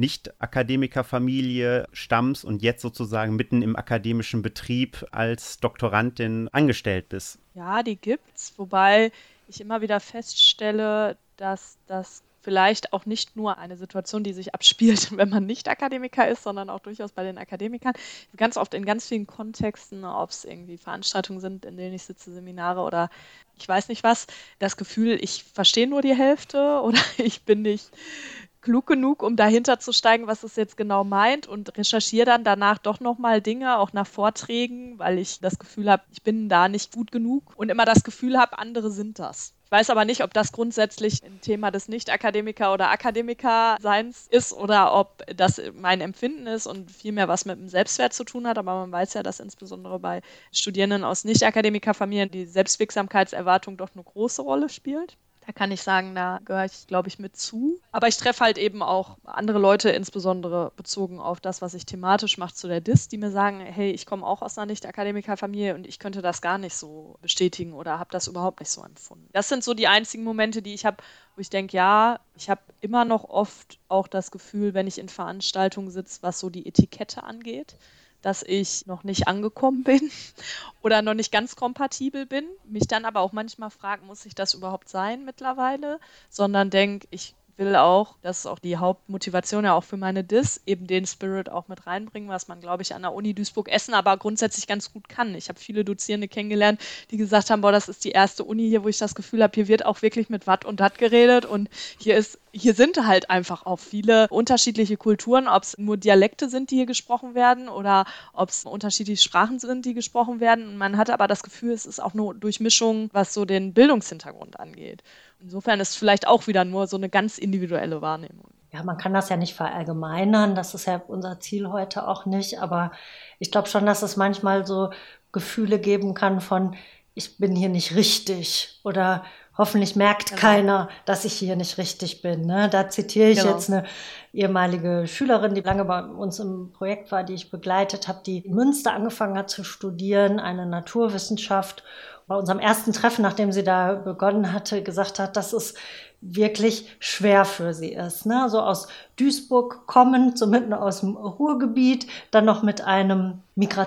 S1: Nicht-Akademiker-Familie stammst und jetzt sozusagen mitten im akademischen Betrieb als Doktorandin angestellt bist?
S2: Ja, die gibt's, wobei ich immer wieder feststelle, dass das vielleicht auch nicht nur eine Situation, die sich abspielt, wenn man nicht Akademiker ist, sondern auch durchaus bei den Akademikern. Ganz oft in ganz vielen Kontexten, ob es irgendwie Veranstaltungen sind, in denen ich sitze, Seminare oder ich weiß nicht was, das Gefühl, ich verstehe nur die Hälfte oder ich bin nicht klug genug, um dahinter zu steigen, was es jetzt genau meint und recherchiere dann danach doch nochmal Dinge, auch nach Vorträgen, weil ich das Gefühl habe, ich bin da nicht gut genug und immer das Gefühl habe, andere sind das. Ich weiß aber nicht, ob das grundsätzlich ein Thema des Nicht-Akademiker- oder Akademiker-Seins ist oder ob das mein Empfinden ist und viel mehr was mit dem Selbstwert zu tun hat. Aber man weiß ja, dass insbesondere bei Studierenden aus Nicht-Akademiker-Familien die Selbstwirksamkeitserwartung doch eine große Rolle spielt. Da kann ich sagen, da gehöre ich, glaube ich, mit zu. Aber ich treffe halt eben auch andere Leute, insbesondere bezogen auf das, was ich thematisch mache zu der DIS, die mir sagen, hey, ich komme auch aus einer Nicht-Akademiker-Familie und ich könnte das gar nicht so bestätigen oder habe das überhaupt nicht so empfunden. Das sind so die einzigen Momente, die ich habe, wo ich denke, ja, ich habe immer noch oft auch das Gefühl, wenn ich in Veranstaltungen sitze, was so die Etikette angeht, dass ich noch nicht angekommen bin oder noch nicht ganz kompatibel bin, mich dann aber auch manchmal frage, muss ich das überhaupt sein mittlerweile, sondern denke, ich will auch, das ist auch die Hauptmotivation ja auch für meine Dis, eben den Spirit auch mit reinbringen, was man, glaube ich, an der Uni Duisburg-Essen aber grundsätzlich ganz gut kann. Ich habe viele Dozierende kennengelernt, die gesagt haben, boah, das ist die erste Uni hier, wo ich das Gefühl habe, hier wird auch wirklich mit Watt und Dat geredet und hier sind halt einfach auch viele unterschiedliche Kulturen, ob es nur Dialekte sind, die hier gesprochen werden oder ob es unterschiedliche Sprachen sind, die gesprochen werden. Und man hat aber das Gefühl, es ist auch eine Durchmischung, was so den Bildungshintergrund angeht. Insofern ist es vielleicht auch wieder nur so eine ganz individuelle Wahrnehmung.
S4: Ja, man kann das ja nicht verallgemeinern, das ist ja unser Ziel heute auch nicht, aber ich glaube schon, dass es manchmal so Gefühle geben kann von, ich bin hier nicht richtig oder hoffentlich merkt keiner, dass ich hier nicht richtig bin. Ne? Da zitiere ich jetzt eine ehemalige Schülerin, die lange bei uns im Projekt war, die ich begleitet habe, die in Münster angefangen hat zu studieren, eine Naturwissenschaft. Bei unserem ersten Treffen, nachdem sie da begonnen hatte, gesagt hat, dass es wirklich schwer für sie ist. Ne? So aus Duisburg kommend, so mitten aus dem Ruhrgebiet, dann noch mit einem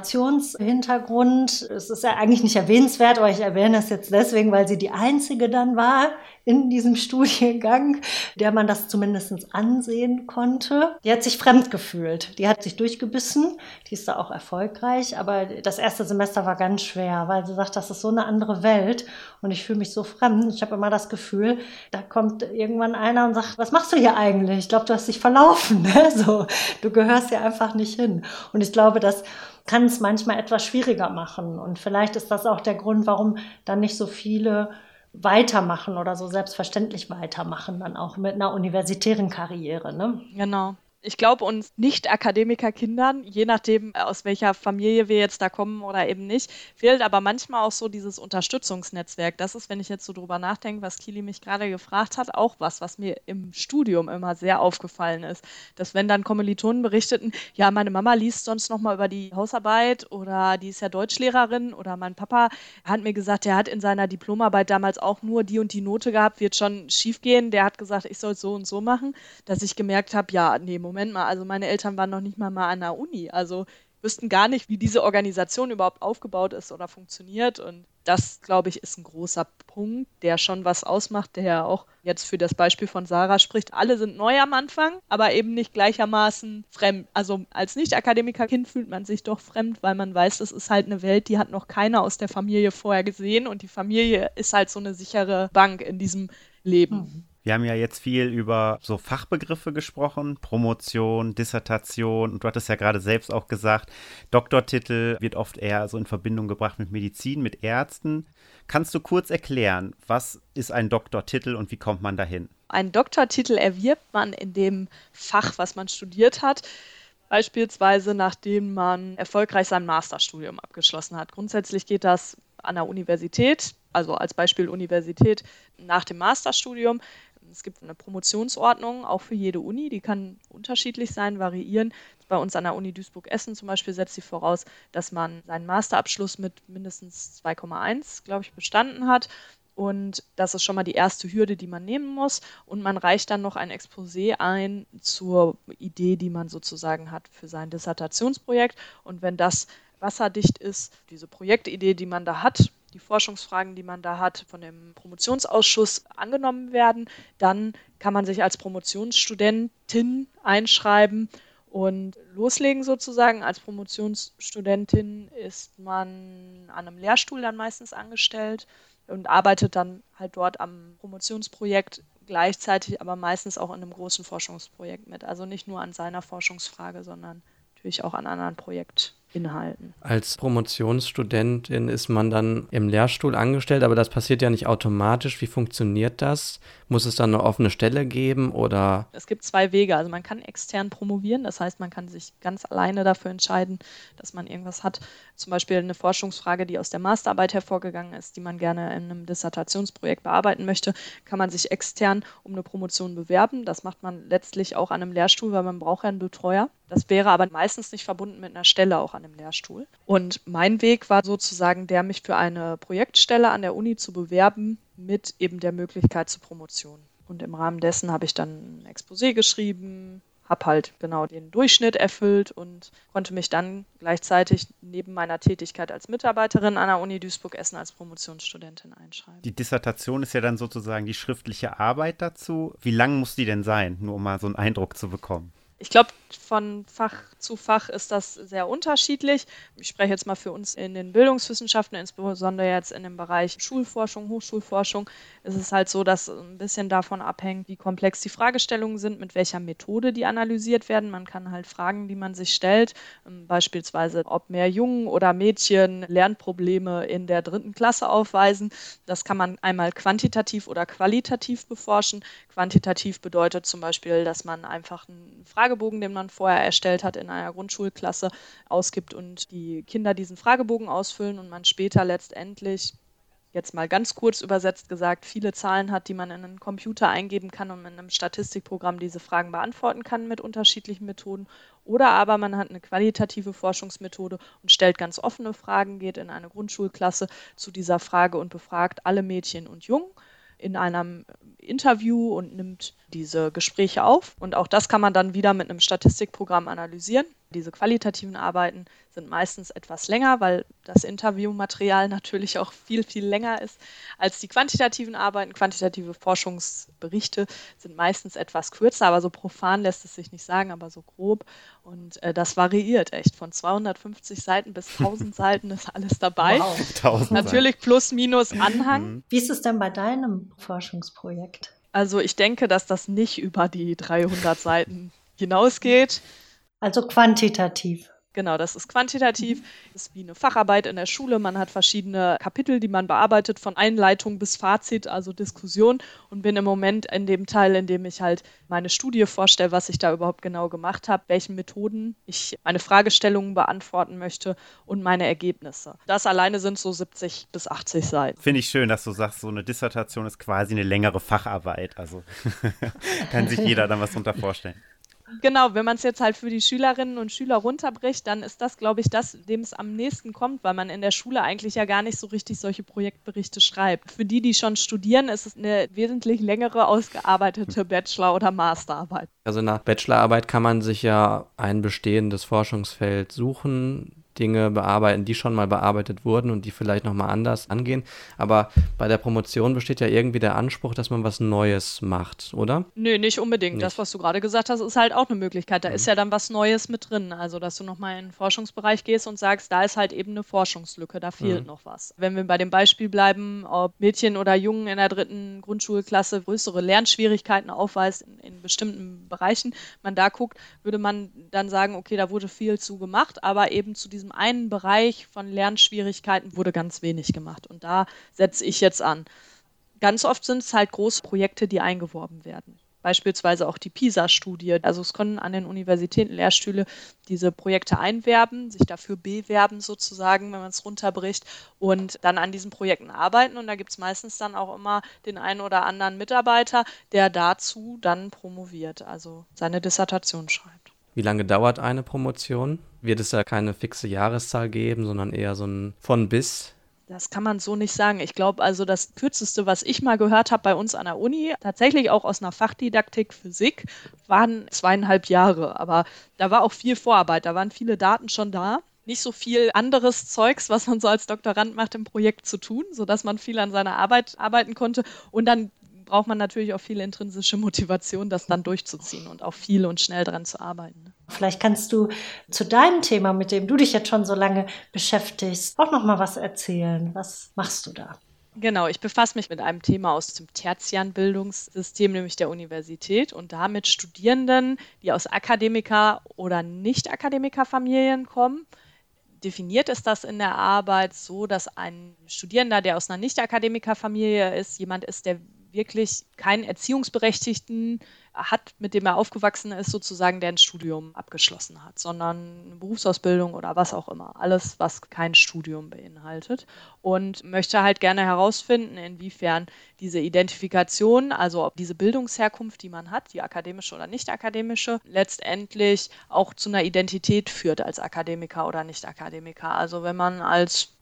S4: Migrationshintergrund. Es ist ja eigentlich nicht erwähnenswert, aber ich erwähne es jetzt deswegen, weil sie die einzige dann war in diesem Studiengang, der man das zumindest ansehen konnte. Die hat sich fremd gefühlt. Die hat sich durchgebissen. Die ist da auch erfolgreich. Aber das erste Semester war ganz schwer, weil sie sagt, das ist so eine andere Welt und ich fühle mich so fremd. Ich habe immer das Gefühl, da kommt irgendwann einer und sagt, was machst du hier eigentlich? Ich glaube, du hast dich verlaufen. Ne? So, du gehörst hier einfach nicht hin. Und ich glaube, das kann es manchmal etwas schwieriger machen. Und vielleicht ist das auch der Grund, warum dann nicht so viele weitermachen oder so selbstverständlich weitermachen, dann auch mit einer universitären Karriere. Ne?
S2: Genau. Ich glaube, uns Nicht-Akademiker-Kindern, je nachdem, aus welcher Familie wir jetzt da kommen oder eben nicht, fehlt aber manchmal auch so dieses Unterstützungsnetzwerk. Das ist, wenn ich jetzt so drüber nachdenke, was Kili mich gerade gefragt hat, auch was mir im Studium immer sehr aufgefallen ist. Dass wenn dann Kommilitonen berichteten, ja, meine Mama liest sonst noch mal über die Hausarbeit oder die ist ja Deutschlehrerin oder mein Papa hat mir gesagt, der hat in seiner Diplomarbeit damals auch nur die und die Note gehabt, wird schon schief gehen. Der hat gesagt, ich soll es so und so machen, dass ich gemerkt habe, ja, nee, Moment mal, also meine Eltern waren noch nicht mal an der Uni, also wüssten gar nicht, wie diese Organisation überhaupt aufgebaut ist oder funktioniert und das, glaube ich, ist ein großer Punkt, der schon was ausmacht, der ja auch jetzt für das Beispiel von Sarah spricht. Alle sind neu am Anfang, aber eben nicht gleichermaßen fremd. Also als Nicht-Akademiker-Kind fühlt man sich doch fremd, weil man weiß, das ist halt eine Welt, die hat noch keiner aus der Familie vorher gesehen und die Familie ist halt so eine sichere Bank in diesem Leben.
S1: Wir haben ja jetzt viel über so Fachbegriffe gesprochen, Promotion, Dissertation und du hattest ja gerade selbst auch gesagt, Doktortitel wird oft eher so in Verbindung gebracht mit Medizin, mit Ärzten. Kannst du kurz erklären, was ist ein Doktortitel und wie kommt man dahin?
S2: Einen Doktortitel erwirbt man in dem Fach, was man studiert hat, beispielsweise nachdem man erfolgreich sein Masterstudium abgeschlossen hat. Grundsätzlich geht das an der Universität, also als Beispiel Universität nach dem Masterstudium. Es gibt eine Promotionsordnung, auch für jede Uni, die kann unterschiedlich sein, variieren. Bei uns an der Uni Duisburg-Essen zum Beispiel setzt sie voraus, dass man seinen Masterabschluss mit mindestens 2,1, glaube ich, bestanden hat. Und das ist schon mal die erste Hürde, die man nehmen muss. Und man reicht dann noch ein Exposé ein zur Idee, die man sozusagen hat für sein Dissertationsprojekt. Und wenn das wasserdicht ist, diese Projektidee, die man da hat, die Forschungsfragen, die man da hat, von dem Promotionsausschuss angenommen werden, dann kann man sich als Promotionsstudentin einschreiben und loslegen sozusagen. Als Promotionsstudentin ist man an einem Lehrstuhl dann meistens angestellt und arbeitet dann halt dort am Promotionsprojekt gleichzeitig, aber meistens auch in einem großen Forschungsprojekt mit. Also nicht nur an seiner Forschungsfrage, sondern natürlich auch an anderen Projektinhalten.
S3: Als Promotionsstudentin ist man dann im Lehrstuhl angestellt, aber das passiert ja nicht automatisch. Wie funktioniert das? Muss es dann eine offene Stelle geben oder?
S2: Es gibt zwei Wege. Also man kann extern promovieren, das heißt, man kann sich ganz alleine dafür entscheiden, dass man irgendwas hat. Zum Beispiel eine Forschungsfrage, die aus der Masterarbeit hervorgegangen ist, die man gerne in einem Dissertationsprojekt bearbeiten möchte, kann man sich extern um eine Promotion bewerben. Das macht man letztlich auch an einem Lehrstuhl, weil man braucht ja einen Betreuer. Das wäre aber meistens nicht verbunden mit einer Stelle auch an dem Lehrstuhl. Und mein Weg war sozusagen der, mich für eine Projektstelle an der Uni zu bewerben mit eben der Möglichkeit zur Promotion. Und im Rahmen dessen habe ich dann ein Exposé geschrieben, habe halt genau den Durchschnitt erfüllt und konnte mich dann gleichzeitig neben meiner Tätigkeit als Mitarbeiterin an der Uni Duisburg-Essen als Promotionsstudentin einschreiben.
S1: Die Dissertation ist ja dann sozusagen die schriftliche Arbeit dazu. Wie lang muss die denn sein, nur um mal so einen Eindruck zu bekommen?
S2: Ich glaube, von Fach zu Fach ist das sehr unterschiedlich. Ich spreche jetzt mal für uns in den Bildungswissenschaften, insbesondere jetzt in dem Bereich Schulforschung, Hochschulforschung, ist es halt so, dass ein bisschen davon abhängt, wie komplex die Fragestellungen sind, mit welcher Methode die analysiert werden. Man kann halt Fragen, die man sich stellt, beispielsweise, ob mehr Jungen oder Mädchen Lernprobleme in der 3. Klasse aufweisen. Das kann man einmal quantitativ oder qualitativ beforschen. Quantitativ bedeutet zum Beispiel, dass man einfach einen Fragebogen, den man vorher erstellt hat in einer Grundschulklasse, ausgibt und die Kinder diesen Fragebogen ausfüllen und man später letztendlich, jetzt mal ganz kurz übersetzt gesagt, viele Zahlen hat, die man in einen Computer eingeben kann und in einem Statistikprogramm diese Fragen beantworten kann mit unterschiedlichen Methoden. Oder aber man hat eine qualitative Forschungsmethode und stellt ganz offene Fragen, geht in eine Grundschulklasse zu dieser Frage und befragt alle Mädchen und Jungen in einem Interview und nimmt diese Gespräche auf. Und auch das kann man dann wieder mit einem Statistikprogramm analysieren. Diese qualitativen Arbeiten sind meistens etwas länger, weil das Interviewmaterial natürlich auch viel, viel länger ist als die quantitativen Arbeiten. Quantitative Forschungsberichte sind meistens etwas kürzer, aber so profan lässt es sich nicht sagen, aber so grob. Und das variiert echt. Von 250 Seiten bis 1000 Seiten ist alles dabei.
S4: Wow.
S1: 1000
S2: Natürlich plus, minus Anhang.
S4: Wie ist es denn bei deinem Forschungsprojekt?
S2: Also ich denke, dass das nicht über die 300 Seiten hinausgeht.
S4: Also quantitativ.
S2: Genau, das ist quantitativ. Das ist wie eine Facharbeit in der Schule. Man hat verschiedene Kapitel, die man bearbeitet, von Einleitung bis Fazit, also Diskussion. Und bin im Moment in dem Teil, in dem ich halt meine Studie vorstelle, was ich da überhaupt genau gemacht habe, welchen Methoden ich meine Fragestellungen beantworten möchte und meine Ergebnisse. Das alleine sind so 70 bis 80 Seiten.
S1: Finde ich schön, dass du sagst, so eine Dissertation ist quasi eine längere Facharbeit. Also kann sich jeder dann was drunter vorstellen.
S2: Genau, wenn man es jetzt halt für die Schülerinnen und Schüler runterbricht, dann ist das, glaube ich, das, dem es am nächsten kommt, weil man in der Schule eigentlich ja gar nicht so richtig solche Projektberichte schreibt. Für die, die schon studieren, ist es eine wesentlich längere, ausgearbeitete Bachelor- oder Masterarbeit.
S3: Also in der Bachelorarbeit kann man sich ja ein bestehendes Forschungsfeld suchen, Dinge bearbeiten, die schon mal bearbeitet wurden und die vielleicht nochmal anders angehen. Aber bei der Promotion besteht ja irgendwie der Anspruch, dass man was Neues macht, oder?
S2: Nö, nicht unbedingt.
S3: Nicht.
S2: Das, was du gerade gesagt hast, ist halt auch eine Möglichkeit. Da ist ja dann was Neues mit drin. Also, dass du nochmal in den Forschungsbereich gehst und sagst, da ist halt eben eine Forschungslücke, da fehlt noch was. Wenn wir bei dem Beispiel bleiben, ob Mädchen oder Jungen in der 3. Grundschulklasse größere Lernschwierigkeiten aufweist in bestimmten Bereichen, man da guckt, würde man dann sagen, okay, da wurde viel zu gemacht, aber eben zu diesem einen Bereich von Lernschwierigkeiten wurde ganz wenig gemacht. Und da setze ich jetzt an. Ganz oft sind es halt große Projekte, die eingeworben werden. Beispielsweise auch die PISA-Studie. Also es können an den Universitäten Lehrstühle diese Projekte einwerben, sich dafür bewerben sozusagen, wenn man es runterbricht und dann an diesen Projekten arbeiten. Und da gibt es meistens dann auch immer den einen oder anderen Mitarbeiter, der dazu dann promoviert, also seine Dissertation schreibt.
S3: Wie lange dauert eine Promotion? Wird es ja keine fixe Jahreszahl geben, sondern eher so ein von bis?
S2: Das kann man so nicht sagen. Ich glaube, also das Kürzeste, was ich mal gehört habe bei uns an der Uni, tatsächlich auch aus einer Fachdidaktik Physik, waren 2,5 Jahre. Aber da war auch viel Vorarbeit, da waren viele Daten schon da. Nicht so viel anderes Zeugs, was man so als Doktorand macht, im Projekt zu tun, sodass man viel an seiner Arbeit arbeiten konnte. Und dann braucht man natürlich auch viel intrinsische Motivation, das dann durchzuziehen und auch viel und schnell dran zu arbeiten.
S4: Vielleicht kannst du zu deinem Thema, mit dem du dich jetzt schon so lange beschäftigst, auch noch mal was erzählen. Was machst du da?
S2: Genau, ich befasse mich mit einem Thema aus dem tertiären Bildungssystem, nämlich der Universität und da mit Studierenden, die aus Akademiker- oder Nicht-Akademiker-Familien kommen. Definiert ist das in der Arbeit so, dass ein Studierender, der aus einer Nicht-Akademiker-Familie ist, jemand ist, der wirklich keinen Erziehungsberechtigten hat, mit dem er aufgewachsen ist, sozusagen, der ein Studium abgeschlossen hat, sondern eine Berufsausbildung oder was auch immer. Alles, was kein Studium beinhaltet. Und möchte halt gerne herausfinden, inwiefern diese Identifikation, also ob diese Bildungsherkunft, die man hat, die akademische oder nicht akademische, letztendlich auch zu einer Identität führt als Akademiker oder Nicht-Akademiker. Also wenn man als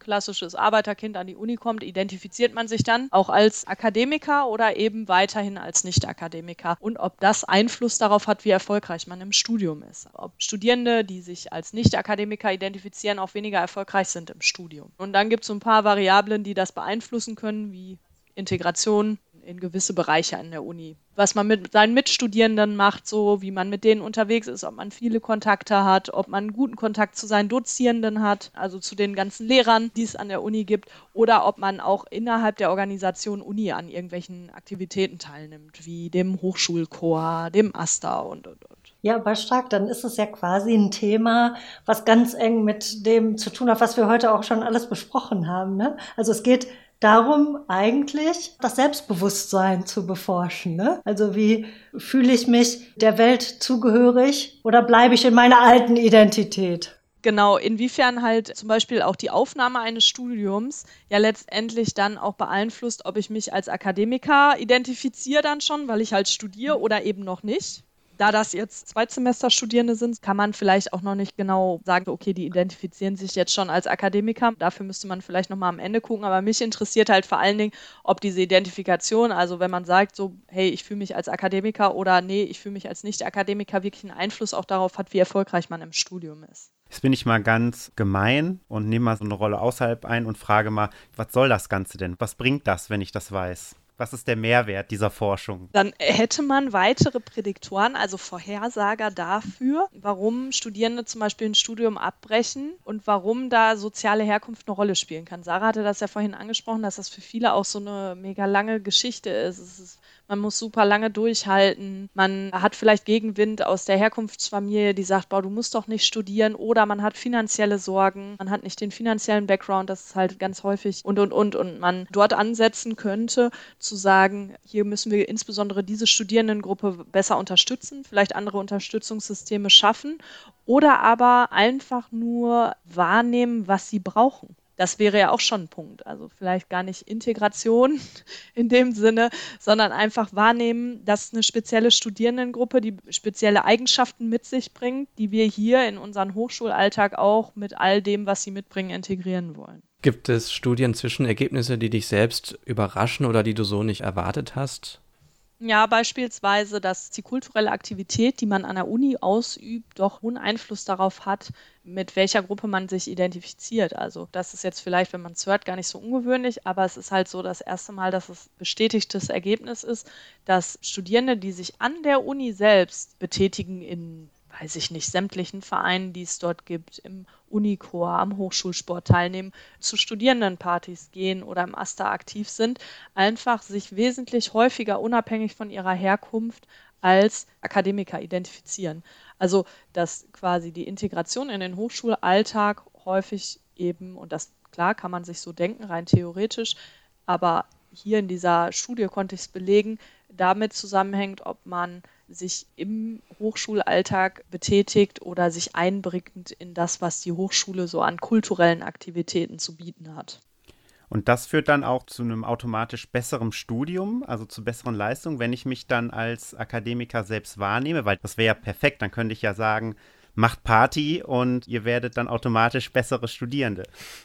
S2: klassisches Arbeiterkind an die Uni kommt, identifiziert man sich dann auch als Akademiker oder eben weiterhin als Nicht-Akademiker und ob das Einfluss darauf hat, wie erfolgreich man im Studium ist. Ob Studierende, die sich als Nicht-Akademiker identifizieren, auch weniger erfolgreich sind im Studium. Und dann gibt es so ein paar Variablen, die das beeinflussen können, wie Integration in gewisse Bereiche an der Uni. Was man mit seinen Mitstudierenden macht, so wie man mit denen unterwegs ist, ob man viele Kontakte hat, ob man einen guten Kontakt zu seinen Dozierenden hat, also zu den ganzen Lehrern, die es an der Uni gibt, oder ob man auch innerhalb der Organisation Uni an irgendwelchen Aktivitäten teilnimmt, wie dem Hochschulchor, dem AStA und.
S4: Ja, aber stark, dann ist es ja quasi ein Thema, was ganz eng mit dem zu tun hat, was wir heute auch schon alles besprochen haben, ne? Also es geht darum, eigentlich das Selbstbewusstsein zu beforschen, ne? Also wie fühle ich mich der Welt zugehörig oder bleibe ich in meiner alten Identität?
S2: Genau, inwiefern halt zum Beispiel auch die Aufnahme eines Studiums ja letztendlich dann auch beeinflusst, ob ich mich als Akademiker identifiziere dann schon, weil ich halt studiere oder eben noch nicht. Da das jetzt Zweitsemesterstudierende sind, kann man vielleicht auch noch nicht genau sagen, okay, die identifizieren sich jetzt schon als Akademiker. Dafür müsste man vielleicht nochmal am Ende gucken. Aber mich interessiert halt vor allen Dingen, ob diese Identifikation, also wenn man sagt so, hey, ich fühle mich als Akademiker oder nee, ich fühle mich als Nicht-Akademiker, wirklich einen Einfluss auch darauf hat, wie erfolgreich man im Studium ist.
S1: Jetzt bin ich mal ganz gemein und nehme mal so eine Rolle außerhalb ein und frage mal, was soll das Ganze denn? Was bringt das, wenn ich das weiß? Was ist der Mehrwert dieser Forschung?
S2: Dann hätte man weitere Prädiktoren, also Vorhersager dafür, warum Studierende zum Beispiel ein Studium abbrechen und warum da soziale Herkunft eine Rolle spielen kann. Sarah hatte das ja vorhin angesprochen, dass das für viele auch so eine mega lange Geschichte ist. Man muss super lange durchhalten. Man hat vielleicht Gegenwind aus der Herkunftsfamilie, die sagt, boah, du musst doch nicht studieren. Oder man hat finanzielle Sorgen. Man hat nicht den finanziellen Background, das ist halt ganz häufig und man dort ansetzen könnte, zu sagen, hier müssen wir insbesondere diese Studierendengruppe besser unterstützen, vielleicht andere Unterstützungssysteme schaffen oder aber einfach nur wahrnehmen, was sie brauchen. Das wäre ja auch schon ein Punkt. Also vielleicht gar nicht Integration in dem Sinne, sondern einfach wahrnehmen, dass eine spezielle Studierendengruppe, die spezielle Eigenschaften mit sich bringt, die wir hier in unseren Hochschulalltag auch mit all dem, was sie mitbringen, integrieren wollen.
S3: Gibt es Studienzwischenergebnisse, die dich selbst überraschen oder die du so nicht erwartet hast?
S2: Ja, beispielsweise, dass die kulturelle Aktivität, die man an der Uni ausübt, doch hohen Einfluss darauf hat, mit welcher Gruppe man sich identifiziert. Also das ist jetzt vielleicht, wenn man es hört, gar nicht so ungewöhnlich, aber es ist halt so das erste Mal, dass es bestätigtes Ergebnis ist, dass Studierende, die sich an der Uni selbst betätigen in, weiß ich nicht, sämtlichen Vereinen, die es dort gibt, im Unichor, am Hochschulsport teilnehmen, zu Studierendenpartys gehen oder im AStA aktiv sind, einfach sich wesentlich häufiger unabhängig von ihrer Herkunft als Akademiker identifizieren. Also dass quasi die Integration in den Hochschulalltag häufig eben, und das klar kann man sich so denken, rein theoretisch, aber hier in dieser Studie konnte ich es belegen, damit zusammenhängt, ob man sich im Hochschulalltag betätigt oder sich einbringt in das, was die Hochschule so an kulturellen Aktivitäten zu bieten hat.
S1: Und das führt dann auch zu einem automatisch besseren Studium, also zu besseren Leistungen, wenn ich mich dann als Akademiker selbst wahrnehme, weil das wäre ja perfekt, dann könnte ich ja sagen, macht Party und ihr werdet dann automatisch bessere Studierende.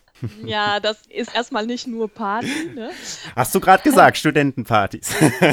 S2: Ja, das ist erstmal nicht nur Party, ne?
S1: Hast du gerade gesagt, Studentenpartys.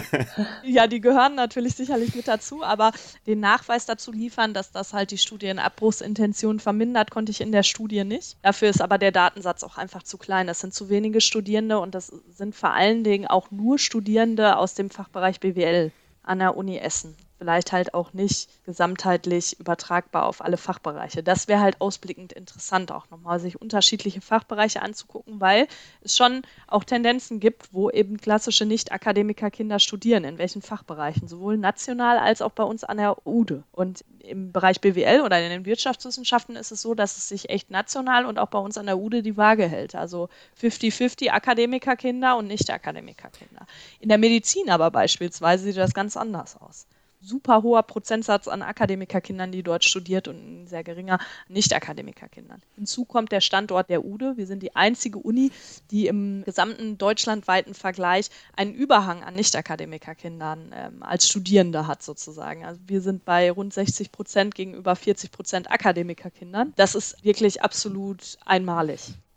S2: Ja, die gehören natürlich sicherlich mit dazu, aber den Nachweis dazu liefern, dass das halt die Studienabbruchsintention vermindert, konnte ich in der Studie nicht. Dafür ist aber der Datensatz auch einfach zu klein. Das sind zu wenige Studierende und das sind vor allen Dingen auch nur Studierende aus dem Fachbereich BWL an der Uni Essen. Vielleicht halt auch nicht gesamtheitlich übertragbar auf alle Fachbereiche. Das wäre halt ausblickend interessant, auch nochmal sich unterschiedliche Fachbereiche anzugucken, weil es schon auch Tendenzen gibt, wo eben klassische Nicht-Akademiker-Kinder studieren, in welchen Fachbereichen, sowohl national als auch bei uns an der UDE. Und im Bereich BWL oder in den Wirtschaftswissenschaften ist es so, dass es sich echt national und auch bei uns an der UDE die Waage hält. Also 50-50 Akademikerkinder und Nicht-Akademikerkinder. In der Medizin aber beispielsweise sieht das ganz anders aus. Super hoher Prozentsatz an Akademikerkindern, die dort studiert und ein sehr geringer Nicht-Akademikerkindern. Hinzu kommt der Standort der UDE. Wir sind die einzige Uni, die im gesamten deutschlandweiten Vergleich einen Überhang an Nicht-Akademikerkindern als Studierende hat sozusagen. Also wir sind bei rund 60% gegenüber 40% Akademikerkindern. Das ist wirklich absolut einmalig.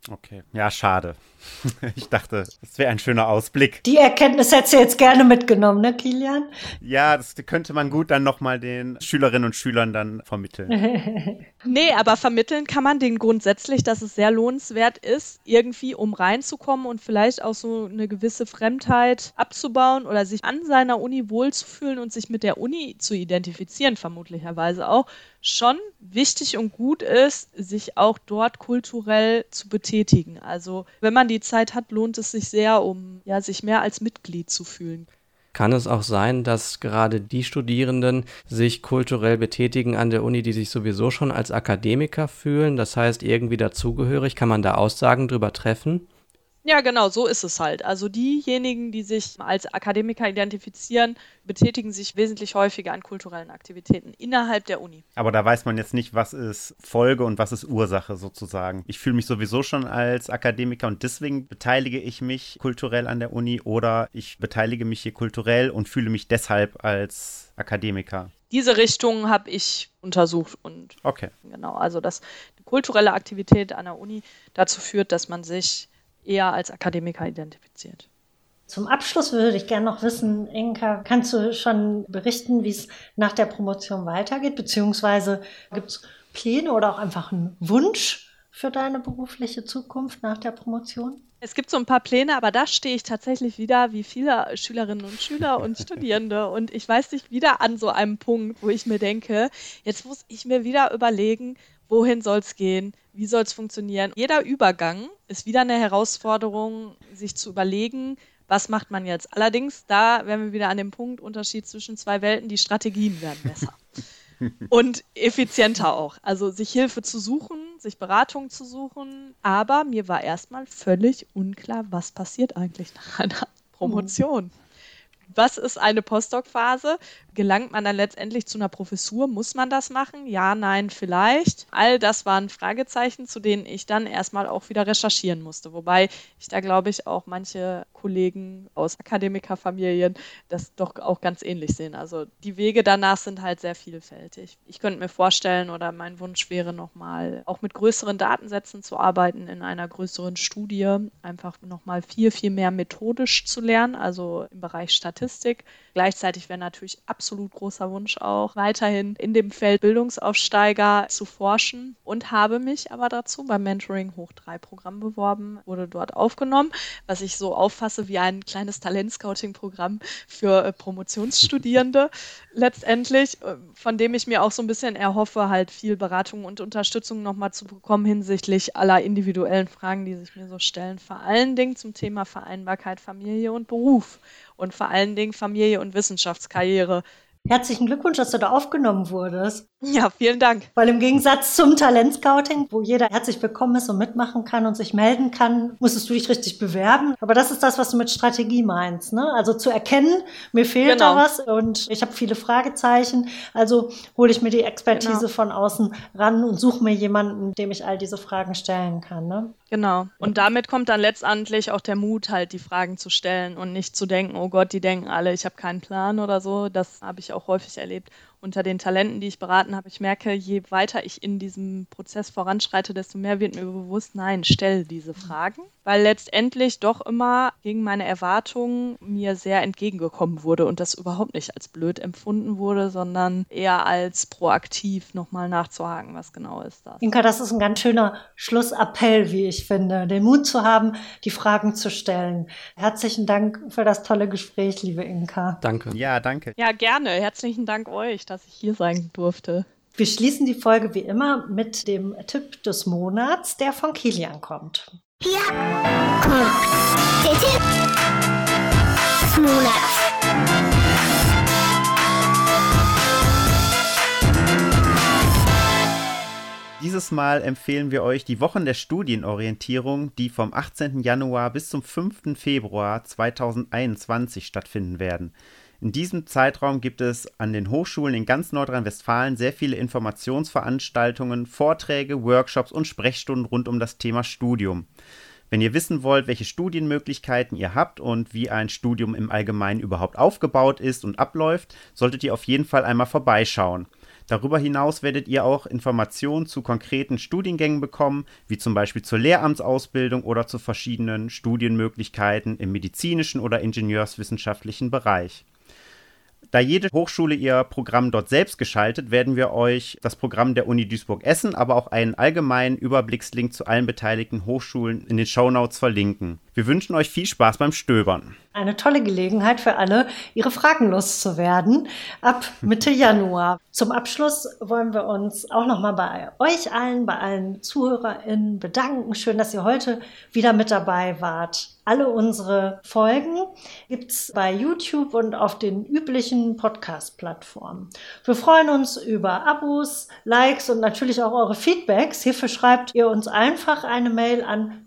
S1: Okay, ja, schade. Ich dachte, das wäre ein schöner Ausblick.
S4: Die Erkenntnis hättest du jetzt gerne mitgenommen, ne, Kilian?
S1: Ja, das könnte man gut dann nochmal den Schülerinnen und Schülern dann vermitteln.
S2: Nee, aber vermitteln kann man den grundsätzlich, dass es sehr lohnenswert ist, irgendwie um reinzukommen und vielleicht auch so eine gewisse Fremdheit abzubauen oder sich an seiner Uni wohlzufühlen und sich mit der Uni zu identifizieren, vermutlicherweise auch, schon wichtig und gut ist, sich auch dort kulturell zu betätigen. Also wenn man die Zeit hat, lohnt es sich sehr, um ja, sich mehr als Mitglied zu fühlen.
S3: Kann es auch sein, dass gerade die Studierenden sich kulturell betätigen an der Uni, die sich sowieso schon als Akademiker fühlen, das heißt irgendwie dazugehörig? Kann man da Aussagen drüber treffen?
S2: Ja, genau, so ist es halt. Also diejenigen, die sich als Akademiker identifizieren, betätigen sich wesentlich häufiger an kulturellen Aktivitäten innerhalb der Uni.
S1: Aber da weiß man jetzt nicht, was ist Folge und was ist Ursache sozusagen. Ich fühle mich sowieso schon als Akademiker und deswegen beteilige ich mich kulturell an der Uni oder ich beteilige mich hier kulturell und fühle mich deshalb als Akademiker.
S2: Diese Richtung habe ich untersucht und
S1: Okay.
S2: genau, also dass die kulturelle Aktivität an der Uni dazu führt, dass man sich eher als Akademiker identifiziert.
S4: Zum Abschluss würde ich gerne noch wissen, Inka, kannst du schon berichten, wie es nach der Promotion weitergeht? Beziehungsweise gibt es Pläne oder auch einfach einen Wunsch für deine berufliche Zukunft nach der Promotion?
S2: Es gibt so ein paar Pläne, aber da stehe ich tatsächlich wieder wie viele Schülerinnen und Schüler und Studierende. Und ich weiß nicht, wieder an so einem Punkt, wo ich mir denke, jetzt muss ich mir wieder überlegen, wohin soll es gehen, wie soll es funktionieren. Jeder Übergang ist wieder eine Herausforderung, sich zu überlegen, was macht man jetzt. Allerdings, da wären wir wieder an dem Punkt, Unterschied zwischen zwei Welten, die Strategien werden besser. Und effizienter auch. Also sich Hilfe zu suchen, sich Beratung zu suchen. Aber mir war erstmal völlig unklar, was passiert eigentlich nach einer Promotion. Was ist eine Postdoc-Phase? Gelangt man dann letztendlich zu einer Professur? Muss man das machen? Ja, nein, vielleicht. All das waren Fragezeichen, zu denen ich dann erstmal auch wieder recherchieren musste. Wobei ich da, glaube ich, auch manche Kollegen aus Akademikerfamilien das doch auch ganz ähnlich sehen. Also die Wege danach sind halt sehr vielfältig. Ich könnte mir vorstellen, oder mein Wunsch wäre nochmal, auch mit größeren Datensätzen zu arbeiten, in einer größeren Studie, einfach nochmal viel, viel mehr methodisch zu lernen, also im Bereich Statistik. Gleichzeitig wäre natürlich absolut großer Wunsch auch, weiterhin in dem Feld Bildungsaufsteiger zu forschen und habe mich aber dazu beim Mentoring Hoch 3 Programm beworben, wurde dort aufgenommen, was ich so auffasse wie ein kleines Talentscouting-Programm für Promotionsstudierende letztendlich, von dem ich mir auch so ein bisschen erhoffe, halt viel Beratung und Unterstützung nochmal zu bekommen hinsichtlich aller individuellen Fragen, die sich mir so stellen, vor allen Dingen zum Thema Vereinbarkeit Familie und Beruf. Und vor allen Dingen Familie und Wissenschaftskarriere.
S4: Herzlichen Glückwunsch, dass du da aufgenommen wurdest.
S2: Ja, vielen Dank.
S4: Weil im Gegensatz zum Talentscouting, wo jeder herzlich willkommen ist und mitmachen kann und sich melden kann, musstest du dich richtig bewerben. Aber das ist das, was du mit Strategie meinst, ne? Also zu erkennen, mir fehlt da was und ich habe viele Fragezeichen. Also hole ich mir die Expertise von außen ran und suche mir jemanden, dem ich all diese Fragen stellen kann, ne?
S2: Genau. Und damit kommt dann letztendlich auch der Mut, halt die Fragen zu stellen und nicht zu denken, oh Gott, die denken alle, ich habe keinen Plan oder so. Das habe ich auch häufig erlebt. Unter den Talenten, die ich beraten habe, ich merke, je weiter ich in diesem Prozess voranschreite, desto mehr wird mir bewusst, nein, stell diese Fragen, weil letztendlich doch immer gegen meine Erwartungen mir sehr entgegengekommen wurde und das überhaupt nicht als blöd empfunden wurde, sondern eher als proaktiv nochmal nachzuhaken, was genau ist das.
S4: Inka, das ist ein ganz schöner Schlussappell, wie ich finde, den Mut zu haben, die Fragen zu stellen. Herzlichen Dank für das tolle Gespräch, liebe Inka.
S3: Danke.
S1: Ja, danke.
S2: Ja, gerne. Herzlichen Dank euch, dass ich hier sein durfte.
S4: Wir schließen die Folge wie immer mit dem Tipp des Monats, der von Kilian kommt.
S5: Hier kommt der Tipp des Monats.
S1: Dieses Mal empfehlen wir euch die Wochen der Studienorientierung, die vom 18. Januar bis zum 5. Februar 2021 stattfinden werden. In diesem Zeitraum gibt es an den Hochschulen in ganz Nordrhein-Westfalen sehr viele Informationsveranstaltungen, Vorträge, Workshops und Sprechstunden rund um das Thema Studium. Wenn ihr wissen wollt, welche Studienmöglichkeiten ihr habt und wie ein Studium im Allgemeinen überhaupt aufgebaut ist und abläuft, solltet ihr auf jeden Fall einmal vorbeischauen. Darüber hinaus werdet ihr auch Informationen zu konkreten Studiengängen bekommen, wie zum Beispiel zur Lehramtsausbildung oder zu verschiedenen Studienmöglichkeiten im medizinischen oder ingenieurswissenschaftlichen Bereich. Da jede Hochschule ihr Programm dort selbst gestaltet, werden wir euch das Programm der Uni Duisburg-Essen, aber auch einen allgemeinen Überblickslink zu allen beteiligten Hochschulen in den Shownotes verlinken. Wir wünschen euch viel Spaß beim Stöbern.
S4: Eine tolle Gelegenheit für alle, ihre Fragen loszuwerden ab Mitte Januar. Zum Abschluss wollen wir uns auch nochmal bei euch allen, bei allen ZuhörerInnen bedanken. Schön, dass ihr heute wieder mit dabei wart. Alle unsere Folgen gibt's bei YouTube und auf den üblichen Podcast-Plattformen. Wir freuen uns über Abos, Likes und natürlich auch eure Feedbacks. Hierfür schreibt ihr uns einfach eine Mail an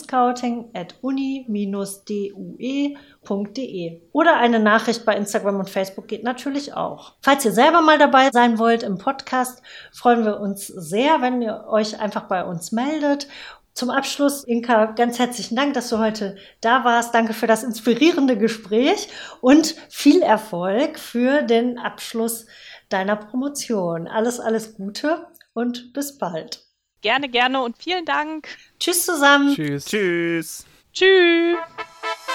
S4: talentscouting@uni-due.de oder eine Nachricht bei Instagram und Facebook geht natürlich auch. Falls ihr selber mal dabei sein wollt im Podcast, freuen wir uns sehr, wenn ihr euch einfach bei uns meldet. Zum Abschluss, Inka, ganz herzlichen Dank, dass du heute da warst. Danke für das inspirierende Gespräch und viel Erfolg für den Abschluss deiner Promotion. Alles Gute und bis bald.
S2: Gerne, gerne und vielen Dank.
S4: Tschüss zusammen.
S3: Tschüss.
S1: Tschüss.
S2: Tschüss.